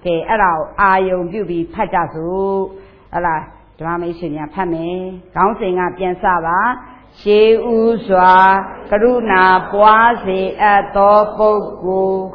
给阿老阿勇就比拍家族，阿拉咱们是年拍没，刚才啊变啥吧？谢无刷，格鲁那巴西多不顾。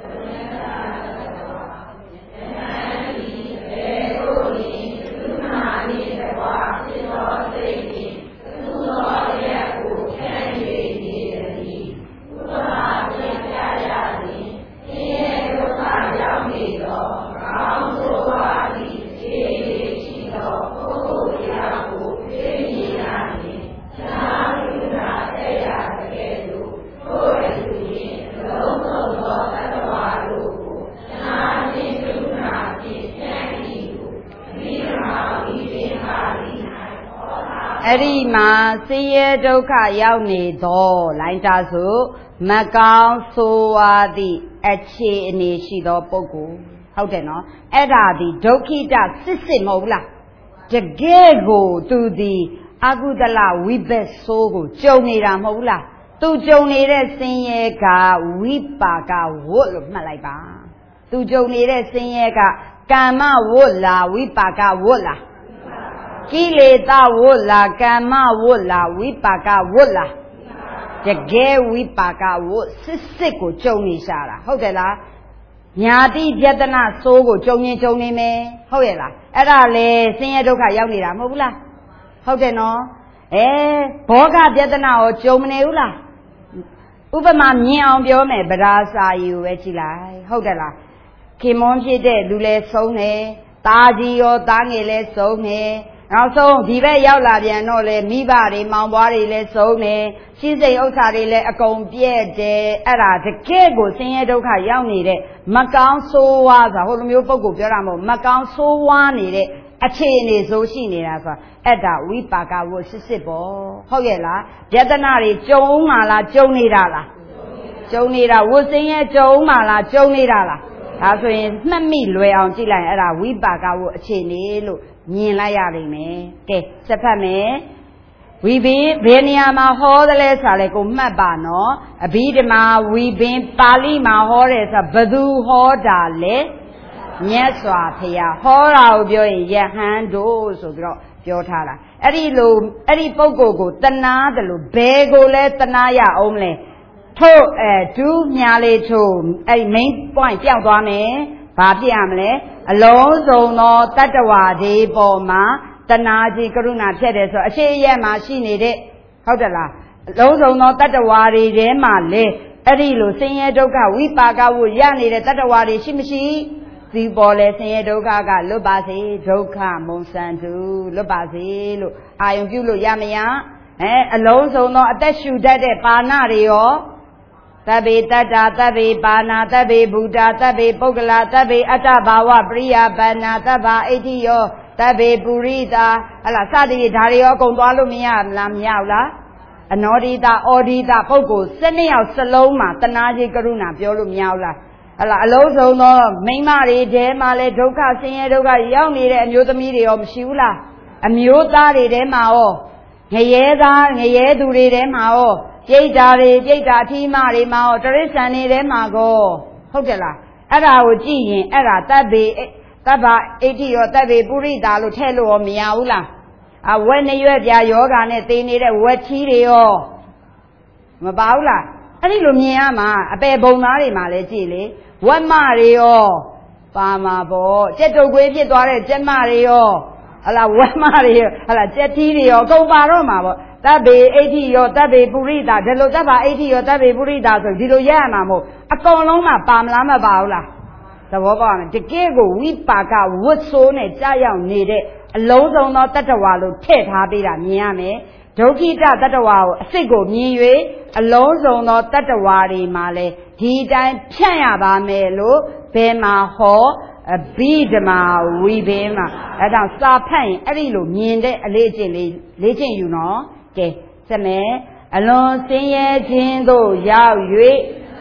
အဲ့ဒီမှာဆင်းရဲဒုက္ခရောက်နေသောလိုင်းတာစုမကောင်းဆိုးဝါးသည့်အခြေအနေရှိသောပုဂ္ဂိုလ်ဟုတ်တယ်နော်အဲ့ဒါဒီဒုက္ခိတစစ်မဟုတ်လားတကယ်ကိုသူဒီအကုသလဝိဘက်ဆိုးကိုကြုံနေတာမဟုတ်လားသူကြုံနေတဲ့ဆင်းရဲကဝိပါကဝတ်လို့မှတ်လိုက်ပါသူကြုံနေတဲ့ဆင်းရဲကကမ္မဝတ်လားဝိပါကဝတ်လားကိလေသာဝတ်လားကမ္မဝတ်လားဝိပါကဝတ်လားတကယ်ဝိပါကဝတ်စစ်ကိုကြုံနေရှာတာဟုတ်တယ်လားညာတိပြဒနာစိုးကိုကြုံရင်ကြုံနေမယ်ဟုတ်ရဲ့လားအဲ့ဒါလေဆင်းရဲဒုက္ခရောက်နေတာမဟုတ်ဘူးလားဟုတ်တယ်နော်ဘောဂပြဒနာကိုကြုံမနေဘူးလားဥပမာမြင်အောင်ပြောမယ်ဗราစာယူပဲကြည့်လိုက်ဟုတ်တယ်လားခင်မွန်ဖြစ်တဲ့လူလဲဆုံးတယ်သားကြီးရောသားငယ်လဲဆုံးတယ်နောက်ဆုံးဒီဘက်ရောက်လာပြန်တော့လေမိဘတွေမောင်ပွားတွေလည်းဆုံးတယ်ရှိစိတ်ဥစ္စာတွေလည်းအကုန်ပြည့်တယ်အဲ့ဒါတကယ်ကိုဆင်းရဲဒုက္ခရောက်နေတဲ့မကောင်းဆိုးဝါးဆိုတာဟိုလိုမျိုးပုံကိုပြောတာမဟုတ်မကောင်းဆိုးဝါးနေတဲ့အခြေအနေဆိုရှိနေတာဆိုတာအဲ့ဒါဝိပါကဝစစ်ပေါ့ဟုတ်ရဲ့လားယတနာတွေကြုံမှလားကြုံနေတာလားကြုံနေတာဝဆင်းရဲကြုံမှလားကြုံနေတာလားဒါဆိုရင်မှတ်မိလွယ်အောင်ကြည့်လိုက်ရင်အဲ့ဒါဝိပါကဝအခြေအနေလို့မြင်လိုက်ရလိမ့်မယ်ကဲဆက်ဖတ်မယ်ဝိဘင်းဘယ်နေရာမှာဟောသလဲဆိုတာလေကိုမှတ်ပါနော်အဘိဓမ္မာဝိဘင်းပါဠိမှာဟောတယ်ဆိုတာဘယ်သူဟောတာလဲမြတ်စွာဘုရားဟောတာကိုပြောရင်ယဟန်တို့ဆိုပြီးတော့ပြောထားတာအဲ့ဒီလိုအဲ့ဒီပုဂ္ဂိုလ်ကိုတနာတယ်လို့ဘယ်ကိုလဲတနာရအောင်လဲထို့ဒူးညာလေးထို့အဲ့ဒီ main point ပြောက်သွားမယ်ဘာဖြစ်ရမလဲအလုံးစုံသောတတ္တဝါတွေပေါ်မှာတဏှာကြီးကရုဏာဖြစ်တယ်ဆိုအရှိရဲ့မှာရှိနေတဲ့ဟုတ်တယ်လားအလုံးစုံသောတတ္တဝါတွေထဲမှာလေအဲ့ဒီလိုဆင်းရဲဒုက္ခဝိပါကဝရနေတဲ့တတ္တဝါတွေရှိမရှိဒီပေါ်လေဆင်းရဲဒုက္ခကလွတ်ပါစေဒုက္ခမုံစံသူလွတ်ပါစေလို့အာယုံပြုလို့ရမရအလုံးစုံသောအသက်ရှူတတ်တဲ့ပါဏတွေရောသဗ္ဗေတတ္တာသဗ္ဗေပါဏသဗ္ဗေဘူတာသဗ္ဗေပုဂ္ဂလာသဗ္ဗေအတ္တဘာဝပရိယပဏသဗ္ဗအိဋ္ဌိယောသဗ္ဗေပုရိတာဟလာစသည်ဒါတွေရောအကုန်သွားလို့မရလားမရဘူးလားအနောဒိတာဩဒိတာပုဂ္ဂိုလ်12ယောက်စလုံးမှာတဏှာကြီးကရုဏာပြောလို့မရဘူးလားဟလာအလုံးစုံသောမိန်းမတွေထဲမှာလဲဒုက္ခဆင်းရဲဒုက္ခရောက်နေတဲ့အမျိုးသမီးတွေရောမရှိဘူးလားအမျိုးသားတွေထဲမှာရောငရဲသားငရဲသူတွေထဲမှာရောပြိတ္တာတွေပြိတ္တာအထီးမတွေမှာရောတရိစ္ဆာန်တွေထဲမှာကောဟုတ်တယ်လားအဲ့ဒါကိုကြည့်ရင်အဲ့ဒါတဗ္ဗေသဗ္ဗအိဋ္ဌိရောသဗ္ဗေပုရိတာလို့ထည့်လို့ရောမရဘူးလားဝက်နှရွက်ပြယောဂါနဲ့သေနေတဲ့ဝက်ချီးတွေရောမပါဘူးလားအဲ့ဒီလိုမြင်ရမှာအပယ်ဘုံသားတွေမှာလည်းကြည့်လေဝက်မတွေရောပါမှာပေါ့ကြက်တုတ်ခွေးဖြစ်သွားတဲ့ကြက်မတွေရောဟလာဝက်မတွေရောဟလာကြက်တီးတွေရောအကုန်ပါတော့မှာပေါ့သဗ္ဗေအိဋ္ဌိရောသဗ္ဗေပုရိတာဒီလိုသဗ္ဗအိဋ္ဌိရောသဗ္ဗေပုရိတာဆိုဒီလိုရရမှာမဟုတ်အကုန်လုံးမှာပါမလားမပါဘူးလားသဘောပေါက်မယ်တကယ်ကိုဝိပါကဝတ်ဆိုးနဲ့ကြာရောက်နေတဲ့အလုံးစုံသောတတ္တဝါလို့ထည့်ထားပေးတာမြင်ရမယ်ဒုက္ခိတတတ္တဝါကိုအစစ်ကိုမြင်၍အလုံးစုံသောတတ္တဝါတွေမှာလဲဒီတိုင်းဖြန့်ရပါမယ်လို့ဘယ်မှာဟောအဘိဓမ္မာဝိဘင်းမှာအဲဒါစာဖတ်ရင်အဲ့ဒီလိုမြင်တဲ့အလေးအကျင့်လေးလေ့ကျင့်ယူနော်ကဲဆက်မယ်အလွန်ဆင်းရဲခြင်းသို့ရောက်၍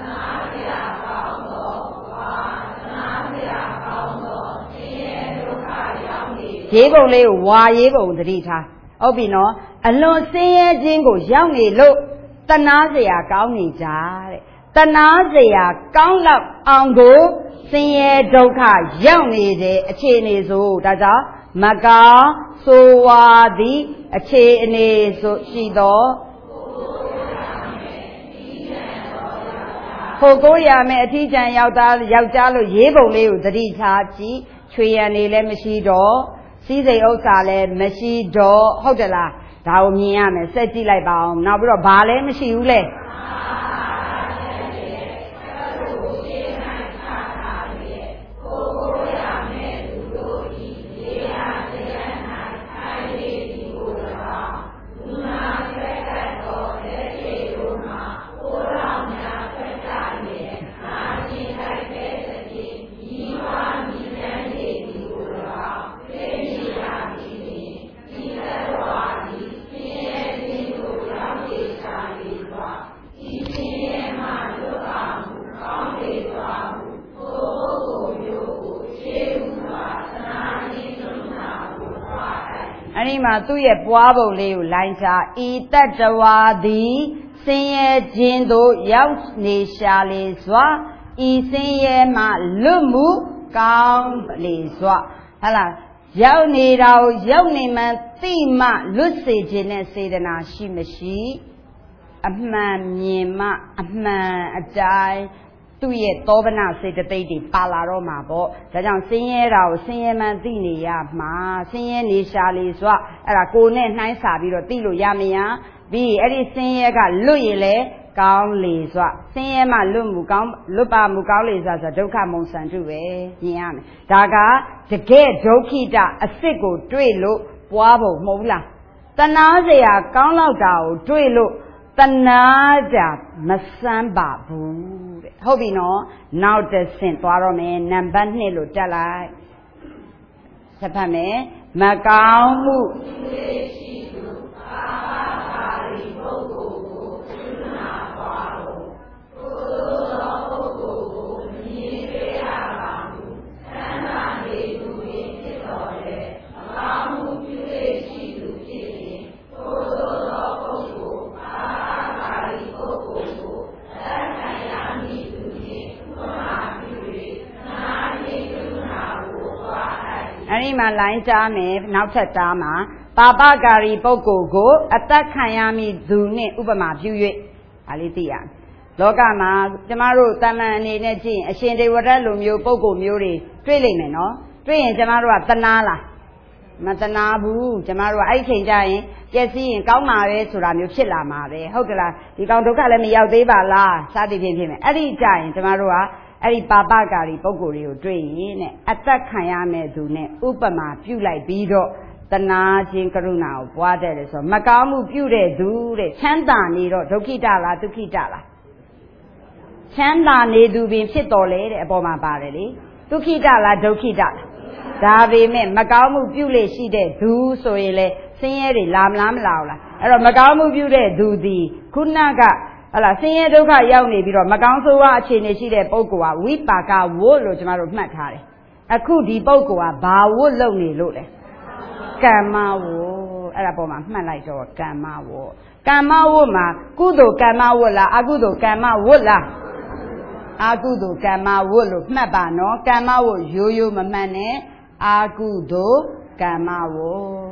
ရေးပုံလေးကိုဝါရေးပုံသတိထားဟုတ်ပြီနော်အလွန်ဆင်းရဲခြင်းကိုရောက်နေလို့တဏှာစရာကောင်းနေကြတဲ့တဏှာစရာကောင်းလောက်အောင်ကိုဆင်းရဲဒုက္ခရောက်နေတဲ့အခြေအနေဆိုဒါကြောင့်မကောင်းဆိုးဝါးသည့်အခြေအနေဆိုရှိသောဖို့ကိုရမယ်အထီးကျန်ယောက်ျားလို့ရေးပုံလေးကိုသတိထားကြည့်ချွေရံနေလည်းမရှိတော့စီးစိမ်ဥစ္စာလည်းမရှိတော့ဟုတ်တယ်လားဒါကိုမြင်ရမယ်ဆက်ကြည့်လိုက်ပါအောင်နောက်ပြီးတော့ဘာလည်းမရှိဘူးလေအဲ့ဒီမှာသူ့ရဲ့ပွားပုံလေးကိုလိုင်းစားဤတတ္တဝါသည်ဆင်းရဲခြင်းသို့ရောက်နေရှာလေစွာဤဆင်းရဲမှလွတ်မှုကောင်းလေစွာဟဲ့လားရောက်နေတာကိုရောက်နေမှသိမှလွတ်စေခြင်းနဲ့စေတနာရှိမရှိအမှန်မြင်မှအမှန်အတိုင်းသူ့ရဲ့သောဗနာစေတသိက်တွေပါလာတော့မှာပေါ့ဒါကြောင့်ဆင်းရဲတာကိုဆင်းရဲမှန်သိနေရမှာဆင်းရဲနေရှာလေစွာအဲ့ဒါကိုယ်နဲ့နှိုင်းစာပြီးတော့သိလို့ရမရပြီးအဲ့ဒီဆင်းရဲကလွတ်ရင်လေကောင်းလေစွာဆင်းရဲမှလွတ်မှုကောင်းလွတ်ပါမှုကောင်းလေစွာဆိုဒုက္ခမုံစံတုပဲမြင်ရမယ်ဒါကတကယ်ဒုက္ခိတအစ်စ်ကိုတွေ့လို့ပွားဖို့မဟုတ်လားတဏှာစရာကောင်းလောက်တာကိုတွေ့လို့တဏှာကြမစမ်းပါဘူးတဲ့ဟုတ်ပြီနော်နောက်တစ်ဆင့်သွားတော့မယ်နံပါတ်2လို့တက်လိုက်ဆက်ဖတ်မယ်မကောင်းမှုရှိသူပါပါရီပုဂ္ဂိုလ်ကိုသုနာပွားလို့ဘုသောပုဂ္ဂိုလ်ကိုမြင်တွေ့ရပါမူသံဃာနေသူဖြင့်ဖြစ်တော်လေမကောင်းမှုပြုလေရှိသူဖြစ်ရင်ဘုသောပုဂ္ဂိုလ်ပါပါရီပုဂ္ဂိုလ်ကိုလက်ခံရမည်သူဖြင့်သုနာပြု၍နာနေသုနာကိုပွားအဲ့ဒီမှာလိုင်းကြားမယ်နောက်ထပ်တားမှာပါပကာရီပုဂ္ဂိုလ်ကိုအသက်ခံရမည်သူနှင့်ဥပမာပြု၍ဒါလေးသိရလောကမှာကျမတို့တမန်အနေနဲ့ကြည့်အရှင်ဒေဝရတ်လိုမျိုးပုဂ္ဂိုလ်မျိုးတွေတွေ့လိမ့်မယ်နော်တွေ့ရင်ကျမတို့ကတနာလားမတနာဘူးကျမတို့ကအဲ့ချိန်ကျရင်ပျက်စီးရင်ကောင်းမှာပဲဆိုတာမျိုးဖြစ်လာမှာပဲဟုတ်ကလားဒီကောင်ဒုက္ခလည်းမရောက်သေးပါလားစသည်ဖြင့်ဖြစ်မယ်အဲ့ဒီကျရင်ကျမတို့ကအဲ့ဒီပါပကာရီပုဂ္ဂိုလ်တွေကိုတွေ့ရင်နဲ့အသက်ခံရမဲ့သူနဲ့ဥပမာပြုလိုက်ပြီးတော့တနာခြင်းကရုဏာကိုပွားတဲ့လေဆိုမကောင်းမှုပြုတဲ့သူတဲ့ချမ်းသာနေတော့ဒုက္ခိတလားဒုက္ခိတလားချမ်းသာနေသူပင်ဖြစ်တော်လေတဲ့အပေါ်မှာပါတယ်လေဒုက္ခိတလားဒုက္ခိတလားဒါပေမဲ့မကောင်းမှုပြုလေရှိတဲ့သူဆိုရင်လေဆင်းရဲတွေလာမလားမလာဘူးလားအဲ့တော့မကောင်းမှုပြုတဲ့သူသည်ခုနကဟလာဆင်းရဲဒုက္ခရောက်နေပြီးတော့မကောင်းဆိုးဝါးအခြေအနေရှိတဲ့ပုဂ္ဂိုလ်ကဝိပါကဝတ်လို့ကျမတို့မှတ်ထားတယ်အခုဒီပုဂ္ဂိုလ်ကဘာဝတ်လုပ်နေလို့လဲကမ္မဝတ်အဲ့ဒါပေါ်မှာမှတ်လိုက်တော့ကမ္မဝတ်ကမ္မဝတ်မှာကုသိုလ်ကမ္မဝတ်လားအကုသိုလ်ကမ္မဝတ်လားအကုသိုလ်ကမ္မဝတ်လို့မှတ်ပါနော်ကမ္မဝတ်ရိုးရိုးမမှတ်နဲ့အကုသိုလ်ကမ္မဝတ်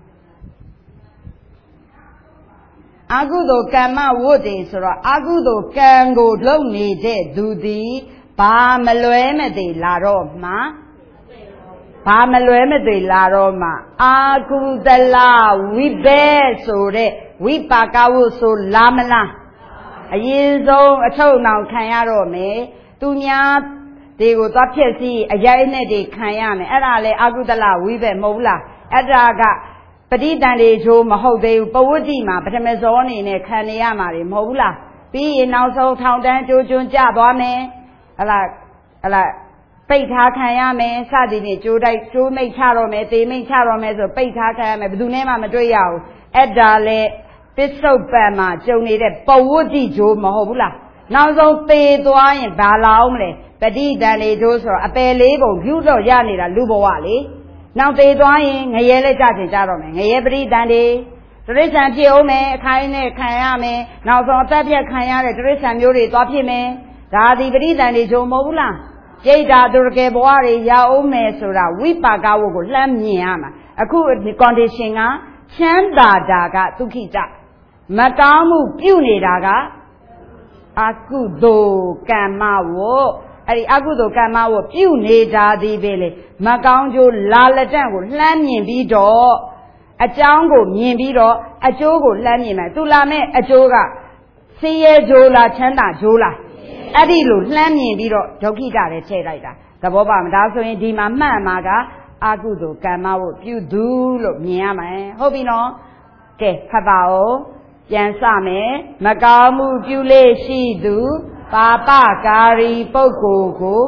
အကုသိုလ်ကမ္မဝတ်တယ်ဆိုတော့အကုသိုလ်ကံကိုလုပ်နေတဲ့သူသည်ဘာမလွဲမသွေလာတော့မှဘာမလွဲမသွေလာတော့မှအာကုသလဝိဘဲဆိုတဲ့ဝိပါကဝတ်ဆိုလာမလားအရင်ဆုံးအထုပ်နောင်ခံရတော့မယ်သူများတွေကိုသွားဖြည့်စည်းအရိုက်နဲ့တွေခံရမယ်အဲ့ဒါလေအာကုသလဝိဘဲမဟုတ်လားအဲ့ဒါကပဋိသန္ဓေချိုးမဟုတ်သေးဘူးပဝတ္တိမှာပထမဇောအနေနဲ့ခံနေရမှာတွေမဟုတ်ဘူးလားပြီးရင်နောက်ဆုံးထောင်တန်းကြိုးကျွန်းကြသွားမယ်ဟလာပိတ်ထားခံရမယ်စသည်ဖြင့်ကြိုးတိုက်ကြိုးမိတ်ချတော့မယ်သေမိတ်ချတော့မယ်ဆိုပိတ်ထားခံရမယ်ဘယ်သူနဲ့မှမတွေ့ရဘူးအဲ့ဒါလေပစ္စုပန်မှာကျုံနေတဲ့ပဝတ္တိချိုးမဟုတ်ဘူးလားနောက်ဆုံးသေသွားရင်ဘာလာအောင်မလဲပဋိသန္ဓေချိုးဆိုတော့အပယ်လေးပုံပြုတော့ရနေတာလူဘဝလေနောက်သေးသွားရင်ငရဲလက်ကြချင်ကြတော့မယ်ငရဲပရိသန္တိတရိစ္ဆာန်ဖြစ်အောင်မယ်အခိုင်းနဲ့ခံရမယ်နောက်ဆုံးအသက်ပြတ်ခံရတဲ့တရိစ္ဆာန်မျိုးတွေသွားဖြစ်မယ်ဒါသည်ပရိသန္တိဂျုံမဟုတ်ဘူးလားပြိတ္တာသူတကယ်ဘဝတွေရအောင်မယ်ဆိုတာဝိပါကဝတ်ကိုလှမ်းမြင်ရမှာအခုဒီ condition ကချမ်းသာတာကဒုက္ခိတမကောင်းမှုပြုနေတာကအကုသိုလ်ကမ္မဝတ်အဲ့ဒီအကုသိုလ်ကမ္မဝတ်ပြုနေတာဒီပဲလေမကောင်းကျိုးလာလက်တန့်ကိုလှမ်းမြင်ပြီးတော့အကြောင်းကိုမြင်ပြီးတော့အကျိုးကိုလှမ်းမြင်မယ်သူလာမဲ့အကျိုးကဆင်းရဲကျိုးလားချမ်းသာကျိုးလားအဲ့ဒီလိုလှမ်းမြင်ပြီးတော့ဒုက္ခိတလည်းထည့်လိုက်တာသဘောပါမဒါဆိုရင်ဒီမှာမှတ်မှာကအကုသိုလ်ကမ္မဝတ်ပြုသူလို့မြင်ရမယ်ဟုတ်ပြီနော်ကဲဖတ်ပါဦးပြန်စမယ်မကောင်းမှုပြုလေရှိသူပါပကာရီပုဂ္ဂိုလ်ကို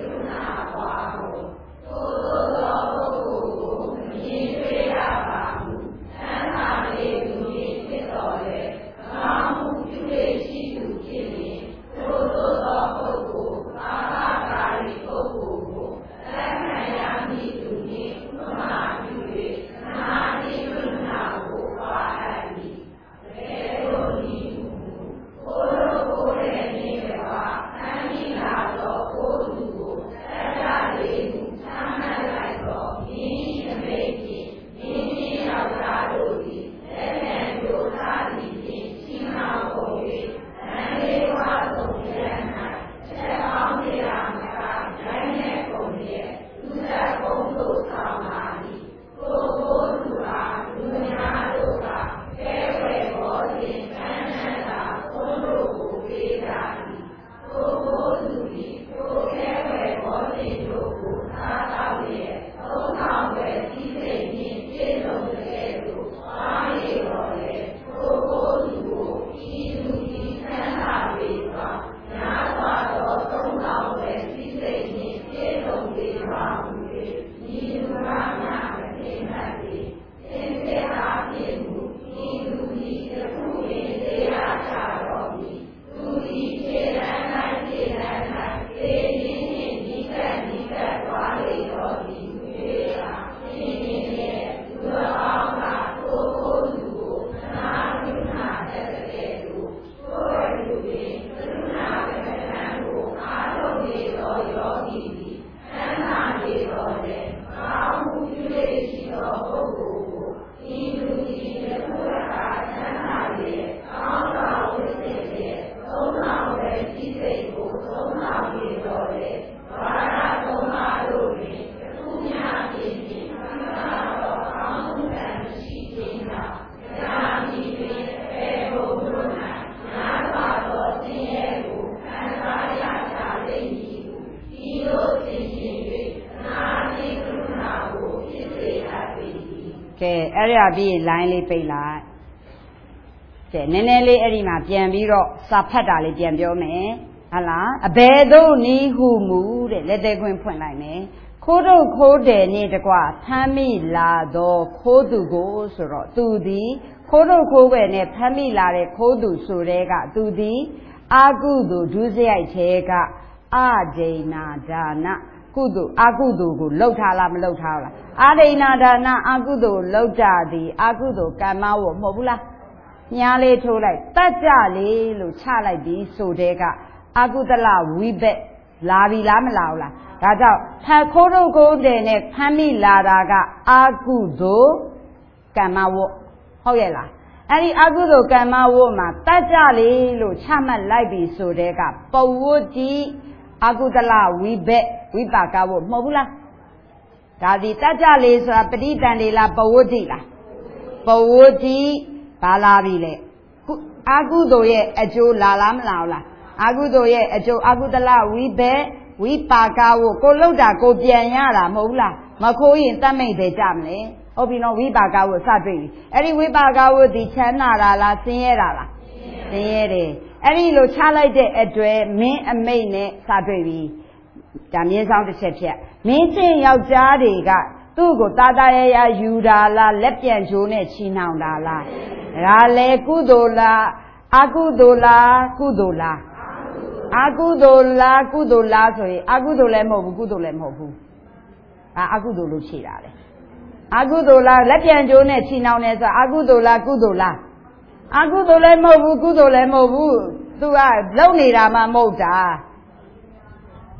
ကဲအဲ့ဒါပြီးရင် line လေးပိတ်လိုက်ကဲနည်းနည်းလေးအဲ့ဒီမှာပြန်ပြီးတော့စာဖတ်တာလေးပြန်ပြောမယ်ဟုတ်လားအဘယ်သို့နီးဟုမူတဲ့လက်သေးခွင်းဖွင့်လိုက်မယ်ခိုးတို့ခိုးတယ်နဲ့တကွဖမ်းမိလာတော့ခိုးသူကိုဆိုတော့သူသည်ခိုးတို့ခိုးွယ်နဲ့ဖမ်းမိလာတဲ့ခိုးသူဆိုတဲ့ကသူသည်အာကုသိုလ်ဒုစရိုက်သေးကအဒိဏဒါနကုသိုလ်အာကုသိုလ်ကိုလှုပ်ထားလားမလှုပ်ထားလားအာဒိဏဒါနအာကုသိုလ်လှုပ်ကြသည်အာကုသိုလ်ကမ္မဝမဟုတ်ဘူးလားညားလေးထိုးလိုက်တတ်ကြလေလို့ချလိုက်ပြီးဆိုတဲ့ကအကုသလဝိဘက်လာပြီလားမလာဘူးလားဒါကြောင့်ခိုးတို့ခိုးတယ်နဲ့ဖမ်းမိလာတာကအာကုသိုလ်ကမ္မဝဟုတ်ရဲ့လားအဲ့ဒီအကုသိုလ်ကမ္မဝမှာတတ်ကြလေလို့ချမှတ်လိုက်ပြီဆိုတဲ့ကပဝတ္တိအကုသလဝိဘက်ဝိပါကဝမဟုတ်ဘူးလားဒါဒီတတ်ကြလေဆိုတာပဋိတန်လေလားပဝတ္တိလားပဝတ္တိဘာလာပြီလဲအကုသိုလ်ရဲ့အကျိုးလာလားမလာဘူးလားအကုသိုလ်ရဲ့အကျိုးအကုသလဝိဘက်ဝိပါကဝကိုလှုပ်တာကိုပြန်ရတာမဟုတ်ဘူးလားမခိုးရင်တတ်မိတ်တယ်ကြမလဲဟုတ်ပြီနော်ဝိပါကဝစတွေ့ပြီအဲ့ဒီဝိပါကဝဒီချမ်းသာတာလားဆင်းရဲတာလားဆင်းရဲတယ်အဲ့ဒီလိုချလိုက်တဲ့အတွက်မင်းအမိတ်နဲ့စတွေ့ပြီဒါမြင်းဆောင်တစ်ချက်ဖြတ်မင်းချင်းယောက်ျားတွေကသူ့ကိုတာတာရရယူတာလားလက်ပြန်ချိုးနဲ့ချီနှောင်တာလားဒါလေကုသိုလ်လားအကုသိုလ်လားကုသိုလ်လားအကုသိုလ်လားကုသိုလ်လားဆိုရင်အကုသိုလ်လည်းမဟုတ်ဘူးကုသိုလ်လည်းမဟုတ်ဘူးအကုသိုလ်လို့ဖြေတာလေအကုသိုလ်လားလက်ပြန်ကျိုးနဲ့ချီနှောင်နေဆိုအကုသိုလ်လားကုသိုလ်လားအကုသိုလ်လည်းမဟုတ်ဘူးကုသိုလ်လည်းမဟုတ်ဘူးသူကလုံနေတာမှမဟုတ်တာ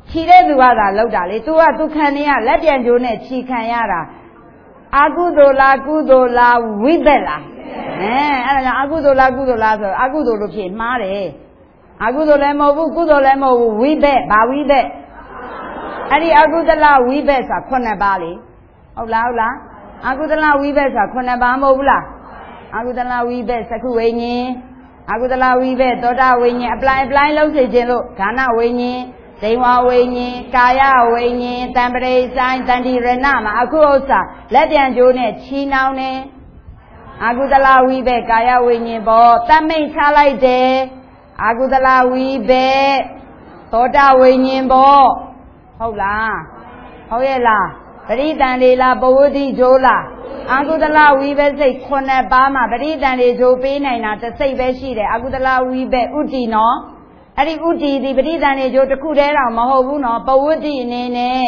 ခြိတဲ့သူကသာလောက်တာလေ तू က तू ခံနေရလက်ပြန်ကျိုးနဲ့ခြိခံရတာအာကုသိုလ်လားကုသိုလ်လားဝိဘက်လားအဲ့ဒါကြောင့်အာကုသိုလ်လားကုသိုလ်လားဆိုအာကုသိုလ်လို့ဖြစ်မှားတယ်အာကုသိုလ်လည်းမဟုတ်ဘူးကုသိုလ်လည်းမဟုတ်ဘူးဝိဘက်ဘာဝိဘက်အဲ့ဒီအာကုသလဝိဘက်ဆိုတာ9ပါးလေဟုတ်လားအာကုသလဝိဘက်ဆိုတာ9ပါးမဟုတ်ဘူးလားအာကုသလဝိဘက်သကုဝိညာဉ်အာကုသလဝိဘက်သောတာဝိညာဉ်အပလိုင်းလုံးစေခြင်းလို့ဌာနဝိညာဉ်ဇိဝဝိညာဉ်ကာယဝိညာဉ်တံပရိဆိုင်တန်တိရဏမှာအခုဥစ္စာလက်ပြန်ကျိုးနဲ့ချီနှောင်းနေအာကုသလဝိဘက်ကာယဝိညာဉ်ပေါ်တတ်မိတ်ချလိုက်တယ်အာကုသလဝိဘက်သောတာဝိညာဉ်ပေါ်ဟုတ်လားဟုတ်ရဲ့လားပရိတန်လေးလားပဝုဒ္ဓိကျိုးလားအာကုသလဝိဘက်စိတ်9ပါးမှာပရိတန်လေးကျိုးပေးနိုင်တာတစ်စိတ်ပဲရှိတယ်အာကုသလဝိဘက်ဥတ္တိနော်အဲ့ဒီဥတ္တိဒီပရိတန်လေးကျိုးတစ်ခုတည်းတော့မဟုတ်ဘူးနော်ပဝုဒ္ဓိအနေနဲ့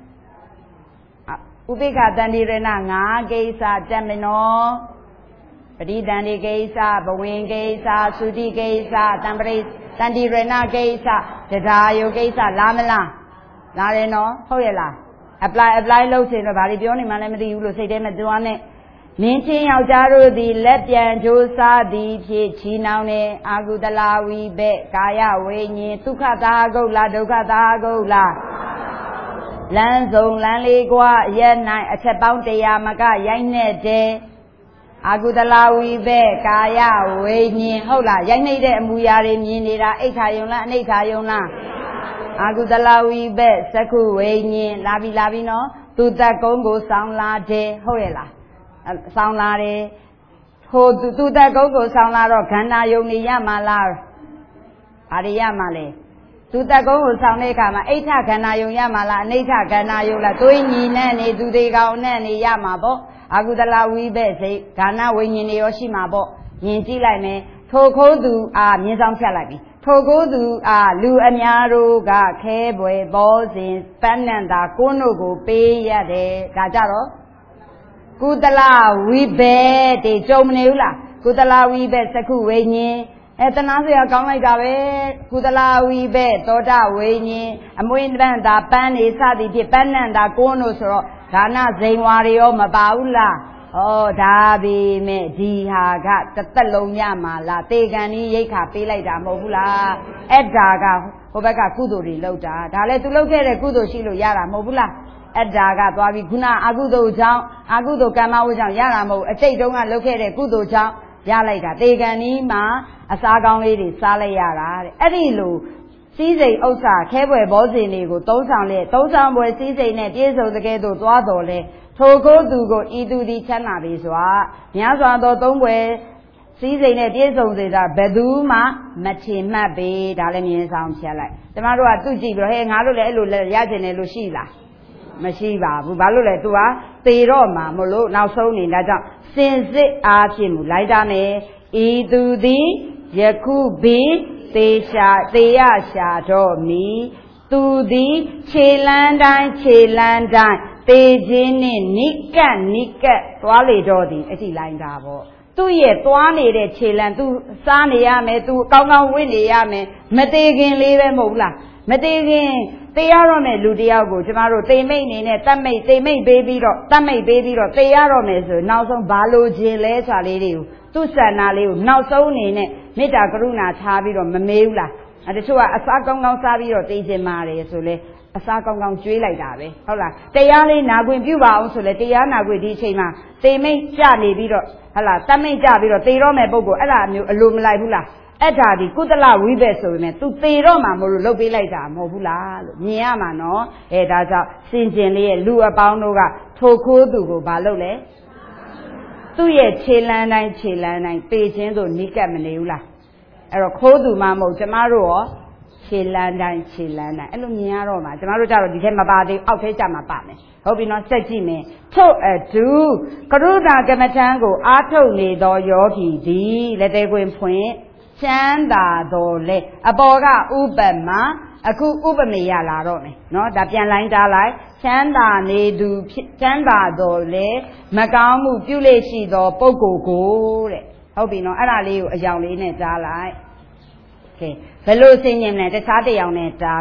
ဥပိ္ပခတန္တိရဏ5ကိစ္စတက်မနော်ပရိတန်လေးကိစ္စဘဝင်ကိစ္စသုတိကိစ္စတံပရိတန္တိရဏကိစ္စတရားယုကိစ္စလားမလားလားတယ်နော်ဟုတ်ရဲ့လား apply လုပ်ချင်တော့ဗာဒီပြောနေမှလည်းမသိဘူးလို့စိတ်ထဲမှာသွားနဲ့မင်းချင်းယောက်ျားတို့သည်လက်ပြန်ကြိုးစားသည်ဖြစ်ချီနှောင်းနေအာကုသလဝိဘက်ကာယဝိညာဉ်ဒုက္ခသာဂုတ်လားဒုက္ခသာဂုတ်လားလမ်းစုံလမ်းလေးကွာရက်၌အချက်ပေါင်း100မကရိုက်နှက်တယ်အာကုသလဝိဘက်ကာယဝိညာဉ်ဟုတ်လားရိုက်နှိပ်တဲ့အမူအရာတွေမြင်နေတာအိဋ္ဌာယုံလားအနိဋ္ဌာယုံလားအာကုသလဝိဘက်သက္ခုဝိညာဉ်လာပြီနော်သူတက်ကုန်းကိုဆောင်းလာတယ်ဟုတ်ရဲ့လားဆောင်းလာတယ်ဟိုသူတက်ကုန်းကိုဆောင်းလာတော့ခန္ဓာယုံနေရမှာလားဘာတွေရမှာလဲသူတက်ကုန်းကိုဆောင်းတဲ့အခါမှာအိဋ္ဌခန္ဓာယုံရမှာလားအနိဋ္ဌခန္ဓာယုံလားသွေးညီနဲ့နေသူတွေကောင်နဲ့နေရမှာပေါ့အာကုသလဝိဘက်စိတ်ခန္ဓာဝိညာဉ်တွေရောရှိမှာပေါ့မြင်ကြည့်လိုက်မယ်ထိုခိုးသူမြင်ဆောင်ဖြတ်လိုက်ပြီထိုကိုသူလူအများတို့ကခဲပွဲဘောစဉ်ပန်းနန္တာကိုတို့ကိုပေးရတယ်ဒါကြတော့ကုသလဝိဘက်တေကြုံမနေဘူးလားကုသလဝိဘက်သက္ခုဝိညာဉ်တနာစရာကောင်းလိုက်တာပဲကုသလဝိဘက်သောတာဝိညာဉ်အမွေပန်းတာပန်းနေစသည်ဖြင့်ပန်းနန္တာကိုတို့ဆိုတော့ဒါနဇိန်ဝါတွေရောမပါဘူးလားဒါပေမဲ့ဒီဟာကတစ်သက်လုံးရမှာလားတေကံကြီးရိတ်ခါပေးလိုက်တာမဟုတ်ဘူးလားအဲ့ဒါကဟိုဘက်ကကုသိုလ်တွေလုပ်တာဒါလည်းသူလုပ်ခဲ့တဲ့ကုသိုလ်ရှိလို့ရတာမဟုတ်ဘူးလားအဲ့ဒါကသွားပြီးခုနအကုသိုလ်ကြောင့်အကုသိုလ်ကမ္မဝိကြောင့်ရတာမဟုတ်အတိတ်တုန်းကလုပ်ခဲ့တဲ့ကုသိုလ်ကြောင့်ရလိုက်တာတေကံကြီးမှာအစားကောင်းလေးတွေစားလိုက်ရတာတဲ့အဲ့ဒီလိုစည်းစိမ်ဥစ္စာခဲပွဲဘောဇင်တွေကိုသုံးဆောင်ပွဲစည်းစိမ်နဲ့ပြည့်စုံတဲ့ကဲ့သို့သွားတော်လဲထိုကိုသူကိုဤသူသည်ချမ်းသာပြီစွာများစွာသောသုံးပွဲစည်းစိမ်နဲ့ပြည့်စုံစေတာဘယ်သူမှမချင်မှတ်ပေဒါလည်းမြင်ဆောင်ဖြတ်လိုက်ကျမတို့ကသူ့ကြည့်ပြီးတော့ဟဲ့ငါတို့လည်းအဲ့လိုရကျင်တယ်လို့ရှိလားမရှိပါဘူးဘာလို့လဲသူကသေတော့မှာမလို့နောက်ဆုံးနေဒါကြောင့်စင်စစ်အားဖြင့်မူလိုက်တာနဲ့ဤသူသည်ယခုဘီသေရရှာတော့မီသူသည်ခြေလန်းတိုင်းသေခြင်းနဲ့နိကတ်သွားလေတော့သည်အထိလိုက်တာပေါ့သူ့ရဲ့သွားနေတဲ့ခြေလန်းသူစားနေရမယ်သူကောင်းကောင်းဝင့်နေရမယ်မသေးခင်လေးပဲမဟုတ်လားမသေးခင်သေရတော့မယ်လူတယောက်ကိုကျမတို့သေမိတ်အနေနဲ့တတ်မိတ်သေမိတ်ပေးပြီးတော့သေရတော့မယ်ဆိုနောက်ဆုံးဘာလို့ခြင်းလဲဆိုတာလေးတွေကိုသူ့ဆန္ဒလေးကိုနောက်ဆုံးအနေနဲ့မေတ္တာကရုဏာထားပြီးတော့မမေးဘူးလားတချို့ကအစားကောင်းကောင်းစားပြီးတော့သိခြင်းမာတယ်ဆိုလဲအစားကောင်းကောင်းကျွေးလိုက်တာပဲဟုတ်လားတရားလေးနာခွင့်ပြုပါအောင်ဆိုလဲတရားနာခွင့်ဒီအချိန်မှာသေမိတ်ကြနေပြီးတော့ဟုတ်လားတမိတ်ကြပြီးတော့သေတော့မယ်ပုဂ္ဂိုလ်အဲ့ဒါမျိုးအလိုမလိုက်ဘူးလားအဲ့ဒါဒီကုသလဝိဘက်ဆိုပေမဲ့ तू သေတော့မှမလို့လုပ်ပေးလိုက်တာမဟုတ်ဘူးလားလို့မြင်ရမှာနော်ဒါကြောင့်စင်ကျင်လေးရဲ့လူအပေါင်းတို့ကထိုခိုးသူကိုမလုပ်လဲသူ့ရဲ့ခြေလန်းတိုင်းပေခြင်းဆိုနိကတ်မနေဘူးလားအဲ့တော့ခိုးသူမှမဟုတ်ကျမတို့ရောခြေလန်းတိုင်းအဲ့လိုမြင်ရတော့မှာကျမတို့ကြတော့ဒီထဲမပါသေးအောက်ထဲကျမှပါမယ်ဟုတ်ပြီနော်စက်ကြည့်မယ်ထုတ်အတူကရုဏာကမ္မထံကိုအားထုတ်နေသောယောဂီသည်လက်သေးခွင်ဖွင့်ချမ်းသာတော်လေအပေါ်ကဥပမာအခုဥပမေရလာတော့မယ်နော်ဒါပြန်လိုင်းတားလိုက်ချမ်းသာနေသူချမ်းသာတော်လေမကောင်းမှုပြုလေရှိသောပုဂ္ဂိုလ်ကိုတဲ့ဟုတ်ပြီနော်အဲ့ဒါလေးကိုအယောင်လေးနဲ့ကြားလိုက်ကဲဘယ်လိုဆင်ញင်လဲတခြားတရားနဲ့တားမယ်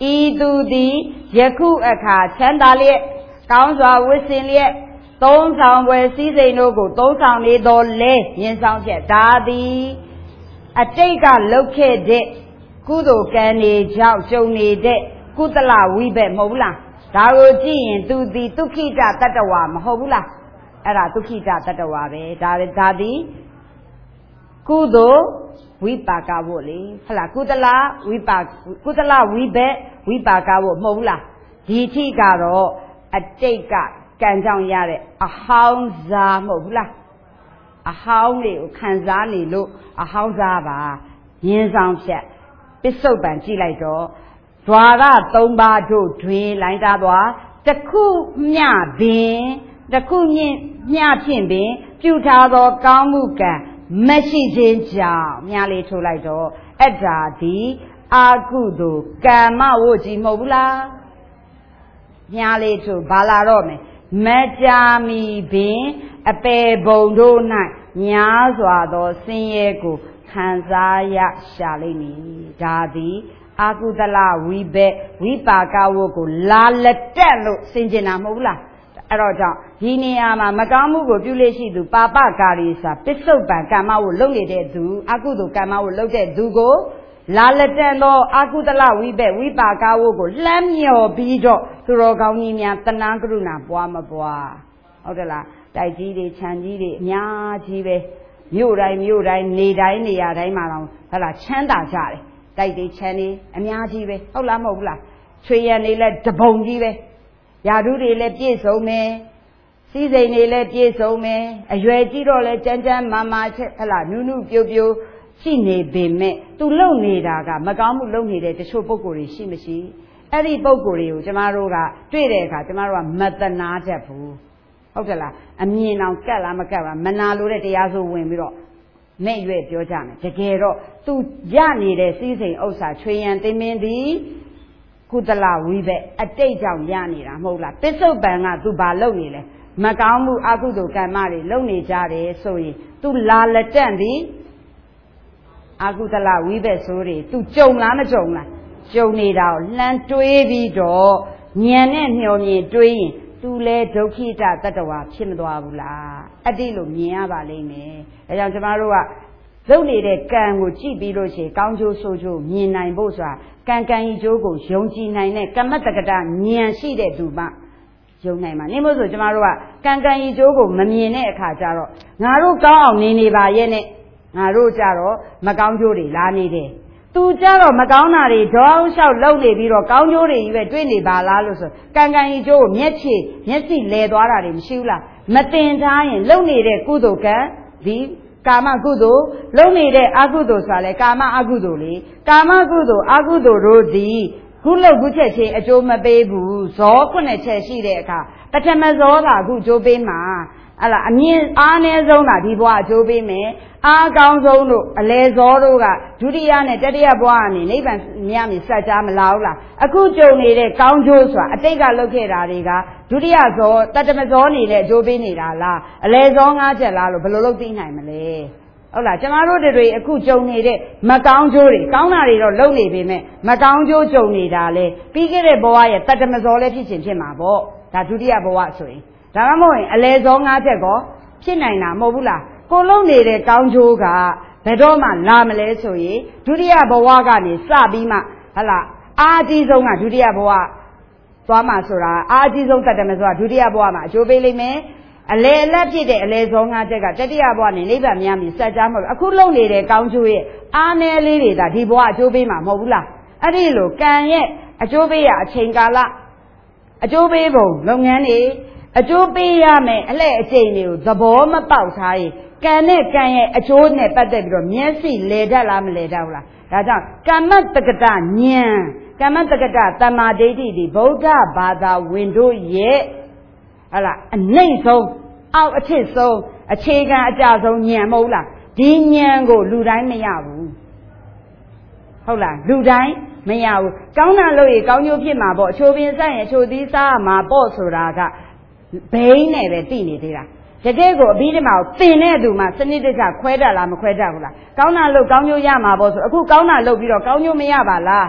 ဤသူသည်ယခုအခါချမ်းသာလျက်ကောင်းစွာဝတ်ဆင်လျက်သုံးဆောင်ပွဲစည်းစိမ်တို့ကိုသုံးဆောင်နေတော်လဲမြင်ဆောင်ချက်ဒါသည်အတိတ်ကလုပ်ခဲ့တဲ့ကုသိုလ်ကံတွေကြောင့်ကြုံနေတဲ့ကုသလဝိဘက်မဟုတ်ဘူးလားဒါကိုကြည့်ရင်သူသည်ဒုက္ခိတတတ္တဝါမဟုတ်ဘူးလားအဲ့ဒါဒုက္ခိတတတ္တဝါပဲဒါသည်ကုသိုလ်ဝိပါကဖို့လေဟုတ်လားကုသလဝိဘက်ဝိပါကဖို့မဟုတ်ဘူးလားဒီထိကတော့အတိတ်ကကံကြောင့်ရတဲ့အဟောင်းစားမဟုတ်ဘူးလားအဟောင်းတွေကိုခံစားနေလို့အဟောင်းစားပါရင်းဆောင်ဖြတ်ပစ္စုပန်ကြည့်လိုက်တော့ဓွာရ၃ပါးတို့တွင်လိုင်းတာသွားတစ်ခုမျှပင်တစ်ခုမျှဖြင့်ပင်ပြုထားသောကောင်းမှုကံမရှိခြင်းကြောင့်များလေးထိုးလိုက်တော့အဲ့ဒါဒီအာကုသိုလ်ကမ္မဝတ်ကြီးမဟုတ်ဘူးလားများလေးထိုးဘာလာတော့မယ်မကြာမီပင်အပေဘုံတို့၌များစွာသောဆင်းရဲကိုခံစားရရှာလိမ့်မည်ဒါသည်အာကုသလဝိဘက်ဝိပါကဝတ်ကိုလာလက်တက်လို့ဆင်ကျင်တာမဟုတ်ဘူးလားအဲ့တော့ကြောင့်ဒီနေရာမှာမကောင်းမှုကိုပြုလို့ရှိသူပါပကာရီစာပစ္စုပန်ကမ္မဝတ်လုပ်နေတဲ့သူအာကုသိုလ်ကမ္မဝတ်လုပ်တဲ့သူကိုလာလက်တက်သောအာကုသလဝိဘက်ဝိပါကဝတ်ကိုလှမ်းမြော်ပြီးတော့သူတော်ကောင်းကြီးများတဏှာကရုဏာပွားမပွားဟုတ်တယ်လားတိုက်ကြီးတွေခြံကြီးတွေအများကြီးပဲမြို့တိုင်းနေတိုင်းနေရာတိုင်းမှာတော့ဟုတ်လားချမ်းသာကြတယ်တိုက်တွေခြံတွေအများကြီးပဲဟုတ်လားမဟုတ်ဘူးလားချွေရံတွေလည်းတပုံကြီးပဲယာဓုတွေလည်းပြည့်စုံမယ်စည်းစိမ်တွေလည်းပြည့်စုံမယ်အရွယ်ကြီးတော့လည်းကြမ်းကြမ်းမာမာချက်ဟုတ်လားနုနုပြိုပြိုရှိနေပေမဲ့သူလုံနေတာကမကောင်းမှုလုံနေတဲ့တချို့ပုံကိုယ်တွေရှိမရှိအဲ့ဒီပုံကိုယ်တွေကိုကျမတို့ကတွေ့တဲ့အခါကျမတို့ကမတနာတတ်ဘူးဟုတ်ကဲ့လားအမြင်အောင်ကတ်လားမကတ်လားမနာလို့တဲ့တရားဆိုဝင်ပြီးတော့မဲ့ရွယ်ပြောကြမယ်တကယ်တော့သူရနေတဲ့စည်းစိမ်ဥစ္စာချွေရန်သိမင်းသည်ကုသလဝိဘက်အတိတ်ကြောင့်ရနေတာမဟုတ်လားပစ္စုပန်ကသူဘာလုပ်နေလဲမကောင်းမှုအကုသိုလ်ကံမတွေလုပ်နေကြတယ်ဆိုရင်သူလာလက်တန့်သည်အကုသလဝိဘက်ဆိုတွေသူကြုံလားမကြုံလားကြုံနေတာကိုလှမ်းတွေးပြီးတော့ဉာဏ်နဲ့မျှော်မြင်တွေးရင်သူလဲဒုက္ခိတတတ္တဝါဖြစ်မသွားဘူးလားအဲ့ဒီလိုမြင်ရပါလိမ့်မယ်ဒါကြောင့်ကျမတို့ကလုပ်နေတဲ့ကံကိုကြည့်ပြီးလို့ရှိရင်ကောင်းကျိုးဆိုးကျိုးမြင်နိုင်ဖို့ဆိုတာကံကံဤကျိုးကိုယုံကြည်နိုင်တဲ့ကမ္မတက္ကတာဉာဏ်ရှိတဲ့သူမှယုံနိုင်မှာနေမို့ဆိုကျမတို့ကကံကံဤကျိုးကိုမမြင်တဲ့အခါကျတော့ငါတို့ကောင်းအောင်နေပါရဲ့နဲ့ငါတို့ကြတော့မကောင်းကျိုးတွေလာနေတယ်သူကြတော့မကောင်းတာတွေဒေါင်းလျှောက်လှုပ်နေပြီးတော့ကောင်းကျိုးတွေကြီးပဲတွေးနေပါလားလို့ဆိုကံကံဤကျိုးကိုမျက်စိလဲသွားတာတွေမရှိဘူးလားမတင်ထားရင်လှုပ်နေတဲ့ကုသိုလ်ကံဒီကာမကုသိုလ်လုံနေတဲ့အကုသိုလ်ဆိုတာလေကာမအကုသိုလ်လေကာမကုသိုလ်အကုသိုလ်တို့သည်ခုလောက်ခုချက်ချင်းအကျိုးမပေးဘူးဇောခုနှစ်ချက်ရှိတဲ့အခါပထမဇောကအခုအကျိုးပေးမှာဟလာအမြင့်အားနည်းဆုံးတာဒီဘဝအကျိုးပေးမယ်အားကောင်းဆုံးတို့အလဲဇောတို့ကဒုတိယနဲ့တတိယဘဝကနေနိဗ္ဗာန်မြတ်မြတ်စัจ जा မလာဘူးလားအခုကြုံနေတဲ့ကောင်းကျိုးဆိုတာအတိတ်ကလုပ်ခဲ့တာတွေကဒုတိယဇောတတမဇောနေတဲ့အကျိုးပေးနေတာလားအလဲဇော၅ချက်လားလို့ဘယ်လိုလုပ်သိနိုင်မလဲဟုတ်လားကျမတို့တွေအခုကြုံနေတဲ့မကောင်းကျိုးတွေကောင်းတာတွေတော့လုပ်နေပေမဲ့မကောင်းကျိုးကြုံနေတာလေပြီးခဲ့တဲ့ဘဝရဲ့တတမဇောလည်းဖြစ်ချင်ဖြစ်မှာပေါ့ဒါဒုတိယဘဝဆိုရင်ဒါမှမဟုတ်ရင်အလဲဇော၅ချက်ကောဖြစ်နိုင်တာမဟုတ်ဘူးလားကိုလုံးနေတဲ့ကောင်းကျိုးကဘယ်တော့မှလာမလဲဆိုရင်ဒုတိယဘဝကနေစပြီးမှဟလာအာကြီးဆုံးကဒုတိယဘဝသွားမှာဆိုတာအာကြီးဆုံးတတ်တယ်မဆိုတာဒုတိယဘဝမှာအကျိုးပေးလိမ့်မယ်အလဲအလတ်ဖြစ်တဲ့အလဲဇော၅ချက်ကတတိယဘဝနဲ့နိဗ္ဗာန်မြတ်မြတ်စัจ जा မဟုတ်အခုလုံနေတဲ့ကောင်းကျိုးရဲ့အားနည်းလေးတွေဒါဒီဘဝအကျိုးပေးမှာမဟုတ်ဘူးလားအဲ့ဒီလိုကံရဲ့အကျိုးပေးရအချိန်ကာလအကျိုးပေးပုံလုပ်ငန်းတွေအကျိုးပေးရမယ်အလှည့်အကျိန်တွေကိုသဘောမပေါက်ထားရင်ကံနဲ့ကံရဲ့အကျိုးနဲ့ပတ်သက်ပြီးတော့မျက်စိလဲတတ်လားမလဲတတ်ဘူးလားဒါကြောင့်ကမ္မတက္ကတာဉာဏ်ကမ္မတက္ကတာတမ္မာဒိဋ္ဌိဒီဗုဒ္ဓဘာသာဝင်တို့ရဲ့ဟလာအနှိမ့်ဆုံးအောက်အထစ်ဆုံးအခြေခံအကြဆုံးဉာဏ်မဟုတ်လားဒီဉာဏ်ကိုလူတိုင်းမရဘူးဟုတ်လားလူတိုင်းမရဘူးကောင်းတာလို့ရကောင်းကျိုးဖြစ်မှာပေါ့အချိုးပင်ဆိုင်ရင်အချိုးသီးစားမှာပေါ့ဆိုတာကဘိန်းနဲ့ပဲသိနေသေးတာတကယ်ကိုအဘိဓမ္မာကိုသင်တဲ့သူမှစနစ်တကျခွဲတတ်လားမခွဲတတ်ဘူးလားကောင်းတာလို့ကောင်းကျိုးရမှာပေါ့ဆိုအခုကောင်းတာလို့ပြီးတော့ကောင်းကျိုးမရပါလား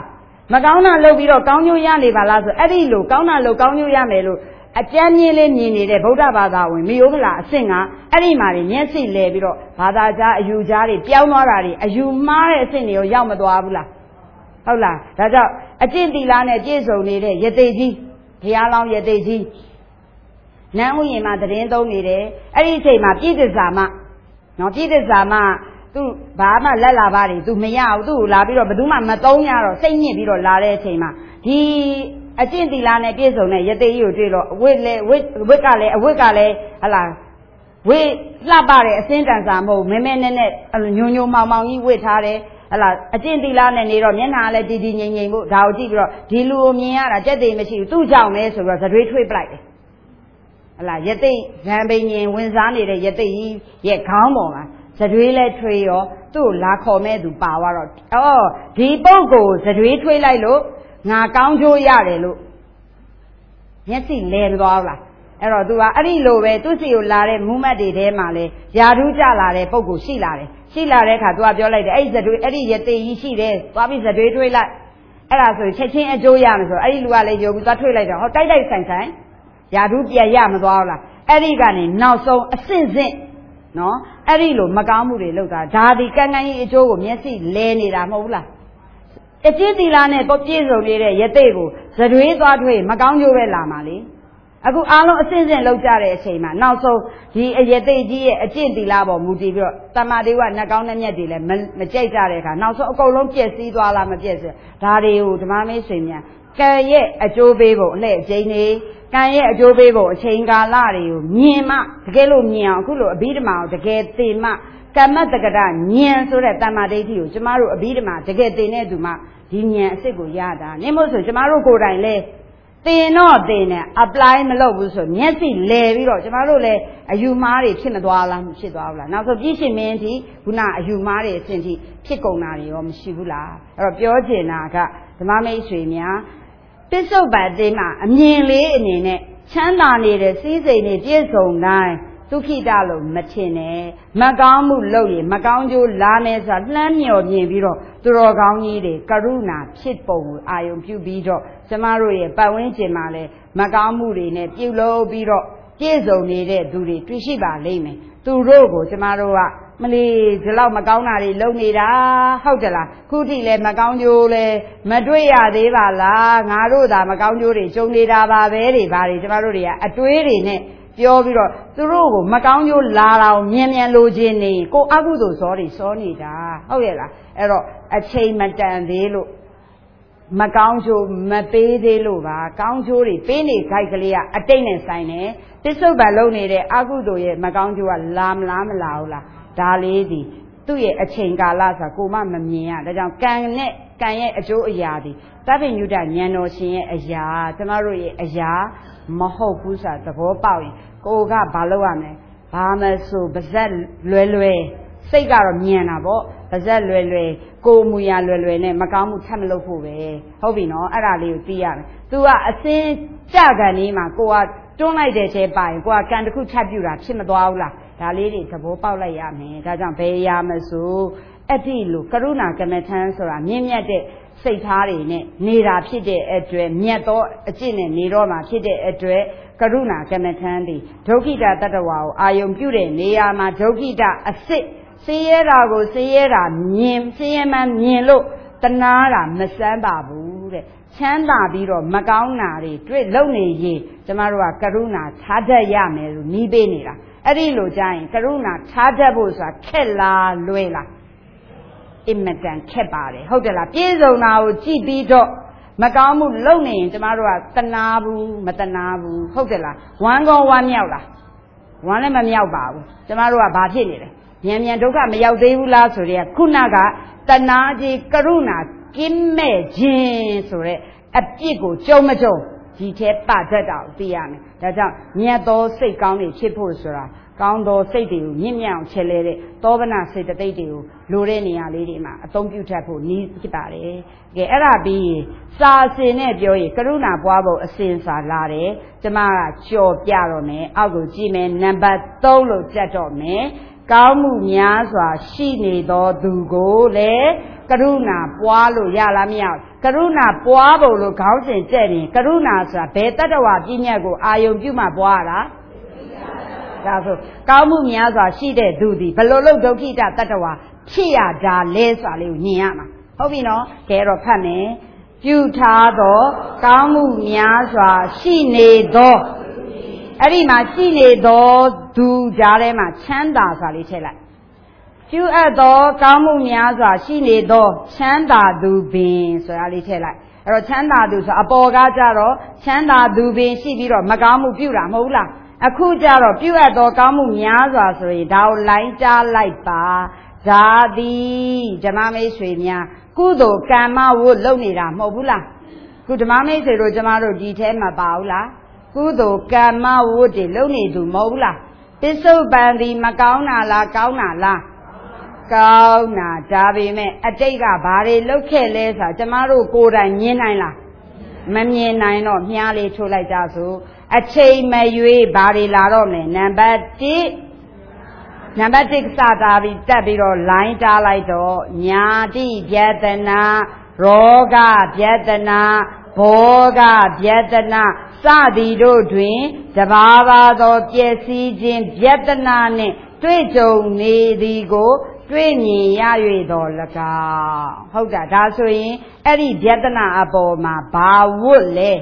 မကောင်းတာလုပ်ပြီးတော့ကောင်းကျိုးရနေပါလားဆိုအဲ့ဒီလိုကောင်းတာလုပ်ကောင်းကျိုးရမယ်လို့အကြမ်းမြင်လေးမြင်နေတဲ့ဗုဒ္ဓဘာသာဝင်မိယောမလားအဆင့်ကအဲ့ဒီမှာနေမျက်စိလဲပြီးတော့ဘာသာကြားအယူကြားတွေပြောင်းသွားတာတွေအယူမှားတဲ့အဆင့်တွေရောရောက်မသွားဘူးလားဟုတ်လားဒါကြောင့်အကျင့်သီလနဲ့ပြည့်စုံနေတဲ့ယသိကြီးဘုရားလောင်းယသိကြီးနန်းဥယျာဉ်မှာတရင်သုံးနေတယ်အဲ့ဒီအချိန်မှာပြည့်တစ္ဆာမနော်ပြည့်တစ္ဆာမသူဘာမှလက်လာပါတယ်သူမရဘူးသူ့ကိုလာပြီးတော့ဘယ်သူမှမသုံးရတော့စိတ်ညစ်ပြီးတော့လာတဲ့အချိန်မှာဒီအကျင့်သီလနဲ့ပြည့်စုံတဲ့ယသိကြီးကိုတွေ့တော့ဝိကလည်းဟလာဝိလှပတဲ့အစင်းတန်စာမဟုတ်မဲမဲနဲ့ညိုညိုမောင်မောင်ကြီးဝိထားတယ်ဟလာအကျင့်သီလနဲ့နေတော့မျက်နှာလည်းတည်တည်ငြိမ်ငြိမ်ဖို့ဒါကိုကြည့်ပြီးတော့ဒီလူကိုမြင်ရတာကြက်သိမရှိဘူးသူ့ကြောင့်လဲဆိုပြီးတော့သတွေးထွေးပလိုက်တယ်ဟလာယသိဇံပိန်ရင်ဝင်စားနေတဲ့ယသိကြီးရဲ့ခေါင်းပေါ်မှာသတွေးလဲထွေးရောသူ့ကိုလာခေါ်မဲ့သူပါသွားတော့ဒီပုဂ္ဂိုလ်သတွေးထွေးလိုက်လို့ငါကောင်းကျိုးရတယ်လို့မျက်စိလဲမသွားဘူးလားအဲ့တော့ तू ကအဲ့ဒီလိုပဲသူ့စီကိုလာတဲ့မူးမတ်တွေထဲမှာလဲယာဓုကြလာတဲ့ပုဂ္ဂိုလ်ရှိလာတယ်ရှိလာတဲ့အခါ तू ကပြောလိုက်တယ်အဲ့ဒီသတွေးအဲ့ဒီယသိကြီးရှိတယ်သွားပြီးသတွေးထွေးလိုက်အဲ့ဒါဆိုချက်ချင်းအကျိုးရမယ်ဆိုအဲ့ဒီလူကလည်းယုံပြီးသွားထွေးလိုက်တော့ဟောတိုက်တိုက်ဆိုင်ဆိုင်ယာဓုပြန်ရမသွားဘူးလားအဲ့ဒီကနေနောက်ဆုံးအဆင့်ဆင့်နော်အဲ့ဒီလိုမကောင်းမှုတွေလုပ်တာဒါဒီကံကံကြီးအကျိုးကိုမျက်စိလဲနေတာမဟုတ်ဘူးလားအကျင့်သီလနဲ့ပြည့်စုံနေတဲ့ယသိကိုသတွေးသွားထွေးမကောင်းကျိုးပဲလာမှာလေအခုအားလုံးအစဉ်စဉ်လောက်ကြတဲ့အချိန်မှာနောက်ဆုံးဒီအယသိကြီးရဲ့အကျင့်သီလပေါ်မူတည်ပြီးတော့တမ္မာဒေဝနှကောင်းနှမျက်တွေလည်းမကြိုက်ကြတဲ့အခါနောက်ဆုံးအကုန်လုံးပြည့်စည်သွားလားမပြည့်စည်ဒါတွေကိုဓမ္မမိတ်ဆွေများကံရဲ့အကျိုးပေးဖို့အလှည့်အကျဉ်းတွေကံရဲ့အကျိုးပေးဖို့အချိန်ကာလတွေကိုမြင်မှတကယ်လို့မြင်အောင်အခုလိုအဘိဓမ္မာကိုတကယ်သိမှကမ္မတက္ကရာဉာဏ်ဆိုတဲ့တမ္မာဒိဋ္ဌိကိုကျမတို့အဘိဓမ္မာတကယ်သိတဲ့သူမှဒီဉာဏ်အစစ်ကိုရတာနင်းမို့ဆိုကျမတို့ကိုယ်တိုင်လဲသင်တော့သင်နဲ့ apply မလုပ်ဘူးဆိုမျက်စိလဲပြီးတော့ကျမတို့လည်းအယူမားတွေဖြစ်မသွားလားမဖြစ်သွားဘူးလားနောက်ဆုံးပြည့်ရှင်မင်းကြီးခုနအယူမားတွေအစဉ်ထိဖြစ်ကုန်တာတွေရောမရှိဘူးလားအဲ့တော့ပြောချင်တာကဓမ္မမိတ်ဆွေများပစ္စုပ္ပန်သေးမှာအမြင်လေးအနေနဲ့ချမ်းသာနေတဲ့စည်းစိမ်တွေပြည့်စုံတိုင်းဒုက္ခိတလို့မထင်နဲ့မကောင်းမှုလုပ်ရင်မကောင်းကျိုးလာမယ်ဆိုတာလှမ်းမြော်မြင်ပြီးတော့သူတော်ကောင်းကြီးတွေကရုဏာဖြစ်ပုံကိုအာယုံပြုပြီးတော့ကျမတို့ရဲ့ပတ်ဝန်းကျင်မှာလည်းမကောင်းမှုတွေနဲ့ပြုလုပ်ပြီးတော့ပြည့်စုံနေတဲ့သူတွေတွေ့ရှိပါလိမ့်မယ်သူတို့ကိုကျမတို့ကမလီဒီလောက်မကောင်းတာတွေလုပ်နေတာဟုတ်တယ်လားခုထိလည်းမကောင်းကျိုးလည်းမတွေ့ရသေးပါလားငါတို့သာမကောင်းကျိုးတွေကြုံနေတာပါပဲတွေဘာတွေကျမတို့တွေကအတွေးတွေနဲ့ပြောပြီးတော့သူတို့ကိုမကောင်းကျိုးလာတော့မြန်မြန်လိုချင်နေကိုအကုသိုလ်ဇောတွေစောနေတာဟုတ်ရဲ့လားအဲ့တော့အချိန်မတန်သေးလို့မကောင်းကျိုးမပေးသေးလို့ပါကောင်းကျိုးတွေပေးနေခိုက်ကလေးကအတိတ်နဲ့ဆိုင်တယ်ပစ္စုပ္ပန်လုံးနေတဲ့အကုသိုလ်ရဲ့မကောင်းကျိုးကလာမလားမလာဘူးလားဒါလေးဒီသူ့ရဲ့အချိန်ကာလဆိုတာကိုမမမြင်ရဒါကြောင့်ကံရဲ့အကျိုးအရာဒီသဗ္ဗညုတဉာဏ်တော်ရှင်ရဲ့အရာကျမတို့ရဲ့အရာမဟုတ်ဘူးဆိုတာသဘောပေါက်ရင်ကိုကဘာလုပ်ရမလဲဘာမဆိုပါဇက်လွယ်လွယ်စိတ်ကတော့မြင်တာပေါ့ပါဇက်လွယ်လွယ်ကိုမူရလွယ်လွယ်နဲ့မကောင်းမှုထပ်မလုပ်ဖို့ပဲဟုတ်ပြီနော်အဲ့ဒါလေးကိုသိရမယ်။ तू ကအစင်းကြကန်လေးမှာကိုကတွန်းလိုက်တဲ့ထဲပါရင်ကိုကကံတစ်ခုထပ်ပြူတာဖြစ်မသွားဘူးလားဒါလေးတွေသဘောပေါက်လိုက်ရမယ်။ဒါကြောင့်ဘယ်ရမဆိုအဲ့ဒီလိုကရုဏာကမ္မထံဆိုတာမြင့်မြတ်တဲ့စိတ်ထားတွေနဲ့နေတာဖြစ်တဲ့အတွက်မြတ်သောအကျင့်နဲ့နေတော့မှာဖြစ်တဲ့အတွက်ကရုဏာကမ္မထံသည်ဒုက္ခိတတတ္တဝါကိုအာယုံပြုတဲ့နေရာမှာဒုက္ခိတအစစ်ဆင်းရဲတာကိုဆင်းရဲတာမြင်ဆင်းရဲမှမြင်လို့တနာတာမစမ်းပါဘူးတဲ့ချမ်းသာပြီးတော့မကောင်းတာတွေတွေ့လုံနေရင်ကျမတို့ကကရုဏာထားတတ်ရမယ်လို့နှီးပေးနေတာအဲ့ဒီလိုကြရင်ကရုဏာထားတတ်ဖို့ဆိုတာခက်လားလွယ်လားအင်မတန်ခက်ပါတယ်ဟုတ်တယ်လားပြည့်စုံတာကိုကြည့်ပြီးတော့မကောင်းမှုလုပ်နေရင်ကျမတို့ကတနာဘူးမတနာဘူးဟုတ်တယ်လားဝမ်းကောဝမ်းမြောက်လားဝမ်းလည်းမမြောက်ပါဘူးကျမတို့ကဘာဖြစ်နေလဲမြန်မြန်ဒုက္ခမရောက်သေးဘူးလားဆိုတဲ့ခုနကတနာကြီးကရုဏာကင်းမဲ့ခြင်းဆိုတဲ့အပြစ်ကိုကြုံမကြုံဒီထဲပါတတ်တာကိုသိရမယ်ဒါကြောင့်မြတ်သောစိတ်ကောင်းတွေဖြစ်ဖို့ဆိုတာကောင်းသောစိတ်တွေကိုမြင့်မြတ်အောင်ချဲလဲတဲ့သောဗနာစေတသိက်တွေကိုလိုတဲ့နေရာလေးတွေမှာအသုံးပြုတတ်ဖို့နည်းဖြစ်ပါတယ်။ကဲအဲ့ဒါပြီးစာစင်နဲ့ပြောရင်ကရုဏာပွားဖို့အစဉ်စာလာတယ်။ကျမကကြော်ပြတော့မယ်။အောက်ကိုကြည့်မယ်နံပါတ်3လို့ကြက်တော့မယ်။ကောင်းမှုများစွာရှိနေသောသူကိုလည်းကရုဏာပွားလို့ရလားမရကရုဏာပွားဖို့လို့ခေါင်းစဉ်တဲ့ရင်ကရုဏာဆိုတာဘယ်တတ္တဝါပြည့်ညတ်ကိုအာယုံပြုမှပွားရတာဒါဆိုကောင်းမှုများစွာရှိတဲ့သူသည်ဘယ်လိုလုပ်ဒုက္ခိတတတ္တဝါဖြစ်ရတာလဲဆိုတာလေးကိုမြင်ရမှာဟုတ်ပြီနော်ကဲတော့ဖတ်မယ်ပြုထားသောကောင်းမှုများစွာရှိနေသောအဲ့ဒီမှာရှိနေသောသူကြားထဲမှာချမ်းသာစွာလေးထည့်လိုက်ပြုအပ်သောကောင်းမှုများစွာရှိနေသောချမ်းသာသူပင်ဆိုတာလေးထည့်လိုက်အဲ့တော့ချမ်းသာသူဆိုအပေါ်ကကြတော့ချမ်းသာသူပင်ရှိပြီးတော့မကောင်းမှုပြုတာမဟုတ်လားအခုကြတော့ပြုအပ်သောကောင်းမှုများစွာဆိုရင်ဒါကိုလိုင်းကြားလိုက်ပါဇာတိဓမ္မမိတ်ဆွေများကုသိုလ်ကမ္မဝတ်လုပ်နေတာမဟုတ်ဘူးလားခုဓမ္မမိတ်ဆွေတို့ကျမတို့ဒီထဲမှာပါဘူးလားကုသိုလ်ကမ္မဝတ်တွေလုပ်နေသူမဟုတ်ဘူးလားပစ္စုပန်ဒီမကောင်းတာလားကောင်းတာလားကောင်းတာဒါပေမဲ့အတိတ်ကဘာတွေလုပ်ခဲ့လဲဆိုတာကျမတို့ကိုယ်တိုင်မြင်နိုင်လားမမြင်နိုင်တော့မြားလေးထိုးလိုက်ကြစို့အချိန်မရွေးဘာတွေလာတော့မလဲနံပါတ်1ကစတာပြီးတက်ပြီးတော့လိုင်းတားလိုက်တော့ညာတိဗျတနာရောဂဗျတနာဘောဂဗျတနာစသည်တို့တွင်တဘာဘာသောပျက်စီးခြင်းဗျတနာနှင့်တွေ့ကြုံနေသည်ကိုတွေ့မြင်ရ၍တော်၎င်းဟုတ်တာဒါဆိုရင်အဲ့ဒီဗျတနာအပေါ်မှာဘာဝတ်လဲ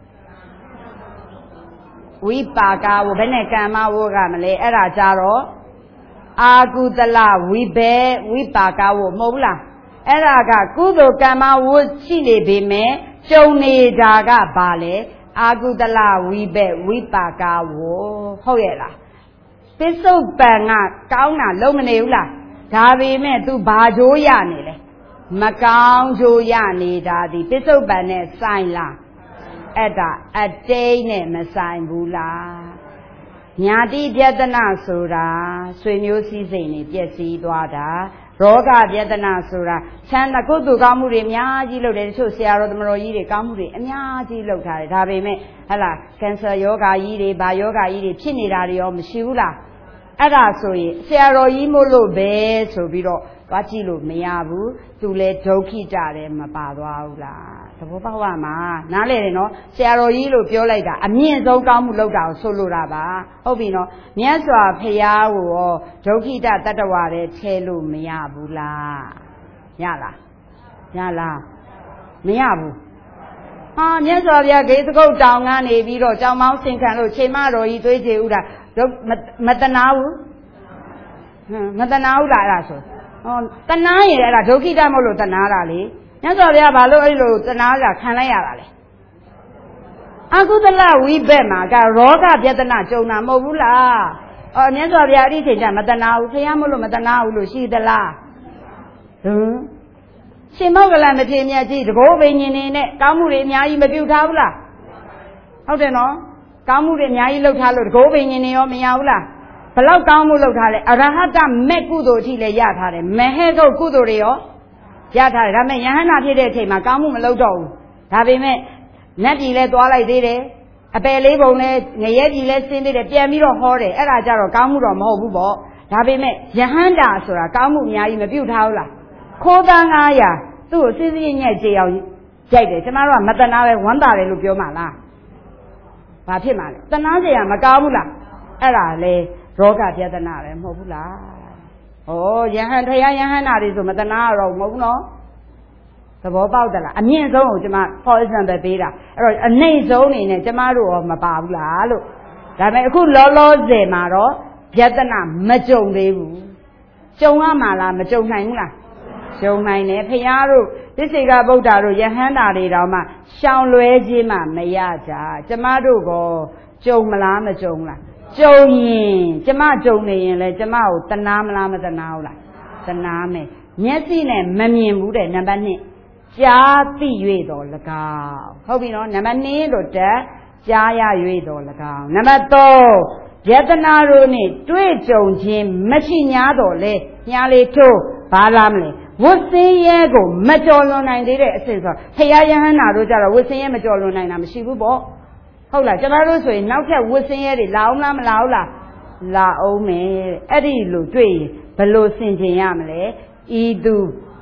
ဝိပါကဝဘယ်နဲ့ကမ္မဝကမလဲအဲ့ဒါကြတော့အာကုသလဝိပါကဝမဟုတ်လားအဲ့ဒါကကုသိုလ်ကမ္မဝရှိနေပေမဲ့ကြုံနေတာကဘာလဲအာကုသလဝိပါကဝဟုတ်ရဲ့လားပစ္စုပန်ကကောင်းတာလုံးမနေဘူးလားဒါပေမဲ့ तू ဘာကြိုးရနေလဲမကောင်းကြိုးရနေတာဒီပစ္စုပန်နဲ့ဆိုင်လားအဲ့ဒါအတိတ်နဲ့မဆိုင်ဘူးလားညာတိပြဒနာဆိုတာဆွေမျိုးစည်းစိမ်တွေပျက်စီးသွားတာရောဂပြဒနာဆိုတာချမ်းသာကုသိုလ်ကောင်းမှုတွေအများကြီးလုပ်တယ်တချို့ဆရာတော်သမတော်ကြီးတွေကောင်းမှုတွေအများကြီးလုပ်ထားတယ်ဒါပေမဲ့ဟဲ့လားကင်ဆာယောဂါကြီးတွေဗာယောဂါကြီးတွေဖြစ်နေတာတွေရောမရှိဘူးလားအဲ့ဒါဆိုရင်ဆရာတော်ကြီးမို့လို့ပဲဆိုပြီးတော့သွားကြည့်လို့မရဘူးသူလဲဒုက္ခိတတယ်မပါသွားဘူးလားသဘောပေါက်ပါမှာနားလဲတယ်နော်ဆရာတော်ကြီးလို့ပြောလိုက်တာအမြင့်ဆုံးကောင်းမှုလုပ်တာကိုဆိုလိုတာပါဟုတ်ပြီနော်မြတ်စွာဘုရားကိုရောဒုက္ခိတတတ္တဝါတဲ့ထဲလို့မရဘူးလားရလားမရဘူးဟာမြတ်စွာဘုရားဂေသကုတ်တောင်ကနေပြီးတော့ကြောင်မောင်းဆင်ခံလို့ချိန်မတော်ကြီးသွေးချေဥတာမတနာဘူးမတနာဘူးလားအဲ့ဒါဆိုဟောတနာရင်အဲ့ဒါဒုက္ခိတမဟုတ်လို့တနာတာလေမြတ်စွာဘုရားဘာလို့အဲ့လိုတနာတာခံလိုက်ရတာလဲအကုသလဝိဘက်မှာကရောဂပြဒနာကြုံတာမဟုတ်ဘူးလားအော်မြတ်စွာဘုရားအဲ့ဒီချိန်ကျမတနာဘူးဘုရားမလို့မတနာဘူးလို့ရှိသလားရှင်မောကလမထေရမြတ်ကြီးတကောဘိညာဉ်နေနဲ့ကောင်းမှုတွေအများကြီးမပြုထားဘူးလားဟုတ်တယ်နော်ကောင်းမှုတွေအများကြီးလုပ်ထားလို့တကောဘိညာဉ်နေရောမရဘူးလားဘလောက်ကောင်းမှုလုပ်ထားလဲအရဟတမဲ့ကုသိုလ်အထိလည်းရထားတယ်မဟဲကုတ်ကုသိုလ်တွေရောရထားတယ်ဒါပေမဲ့ယဟန္တာဖြစ်တဲ့အချိန်မှာကောင်းမှုမလုပ်တော့ဘူးဒါပေမဲ့နတ်ပြည်လဲသွားလိုက်သေးတယ်အပယ်လေးပုံလဲငရဲပြည်လဲဆင်းသေးတယ်ပြန်ပြီးတော့ဟောတယ်အဲ့ဒါကြတော့ကောင်းမှုတော့မဟုတ်ဘူးပေါ့ဒါပေမဲ့ယဟန္တာဆိုတာကောင်းမှုအများကြီးမပြုတ်ထားဘူးလားခိုးသား900သူ့ကိုစစ်စစ်ညက်ကြေအောင်ကြိုက်တယ်ကျမတို့ကမတနာပဲဝမ်းသာတယ်လို့ပြောမှလားဘာဖြစ်မှာလဲတနာစရာမကောင်းဘူးလားအဲ့ဒါလေရောဂပြဒနာပဲမဟုတ်ဘူးလားဩယဟန်ထယားယဟန္တာတွေဆိုမတနာတော့မဟုတ်ဘူးနော်သဘောပေါက်တယ်လားအမြင့်ဆုံးကိုကျမ for example ပေးတာအဲ့တော့အနှိမ့်ဆုံးနေနဲ့ကျမတို့ရောမပါဘူးလားလို့ဒါပေမဲ့အခုလောလောဆယ်မှာတော့ပြဒနာမကြုံသေးဘူးကြုံရမှာလားမကြုံနိုင်ဘူးလားကြုံနိုင်တယ်ဖရာတို့သစ္စေကဗုဒ္ဓတို့ယဟန္တာတွေတောင်မှရှောင်လွဲခြင်းမှမရကြကျမတို့ကောကြုံမလားမကြုံလားကြုံရင်ကျမကြုံနေရင်လေကျမကိုတနာမလားမတနာဘူးလားတနာမယ်မျက်စိနဲ့မမြင်ဘူးတဲ့နံပါတ်2ကြားသိ၍တော်၎င်းဟုတ်ပြီနော်နံပါတ်2လို့တက်ကြားရ၍တော်၎င်းနံပါတ်3ယတနာတို့နဲ့တွေ့ကြုံခြင်းမရှိ냐တော့လေညားလေးထိုးဘာလားမလဲဝတ်စင်းရဲကိုမကြော်လွန်နိုင်သေးတဲ့အဆင့်ဆိုဖရာယဟန္တာတို့ကြတော့ဝတ်စင်းရဲမကြော်လွန်နိုင်တာမရှိဘူးပေါ့ဟုတ်လားကျမတို့ဆိုရင်နောက်ထပ်ဝတ်စင်းရဲတွေလာအောင်လားမလာဘူးလားလာအောင်မယ်အဲ့ဒီလိုတွေ့ရင်ဘယ်လိုဆင်ခြင်ရမလဲဤသူ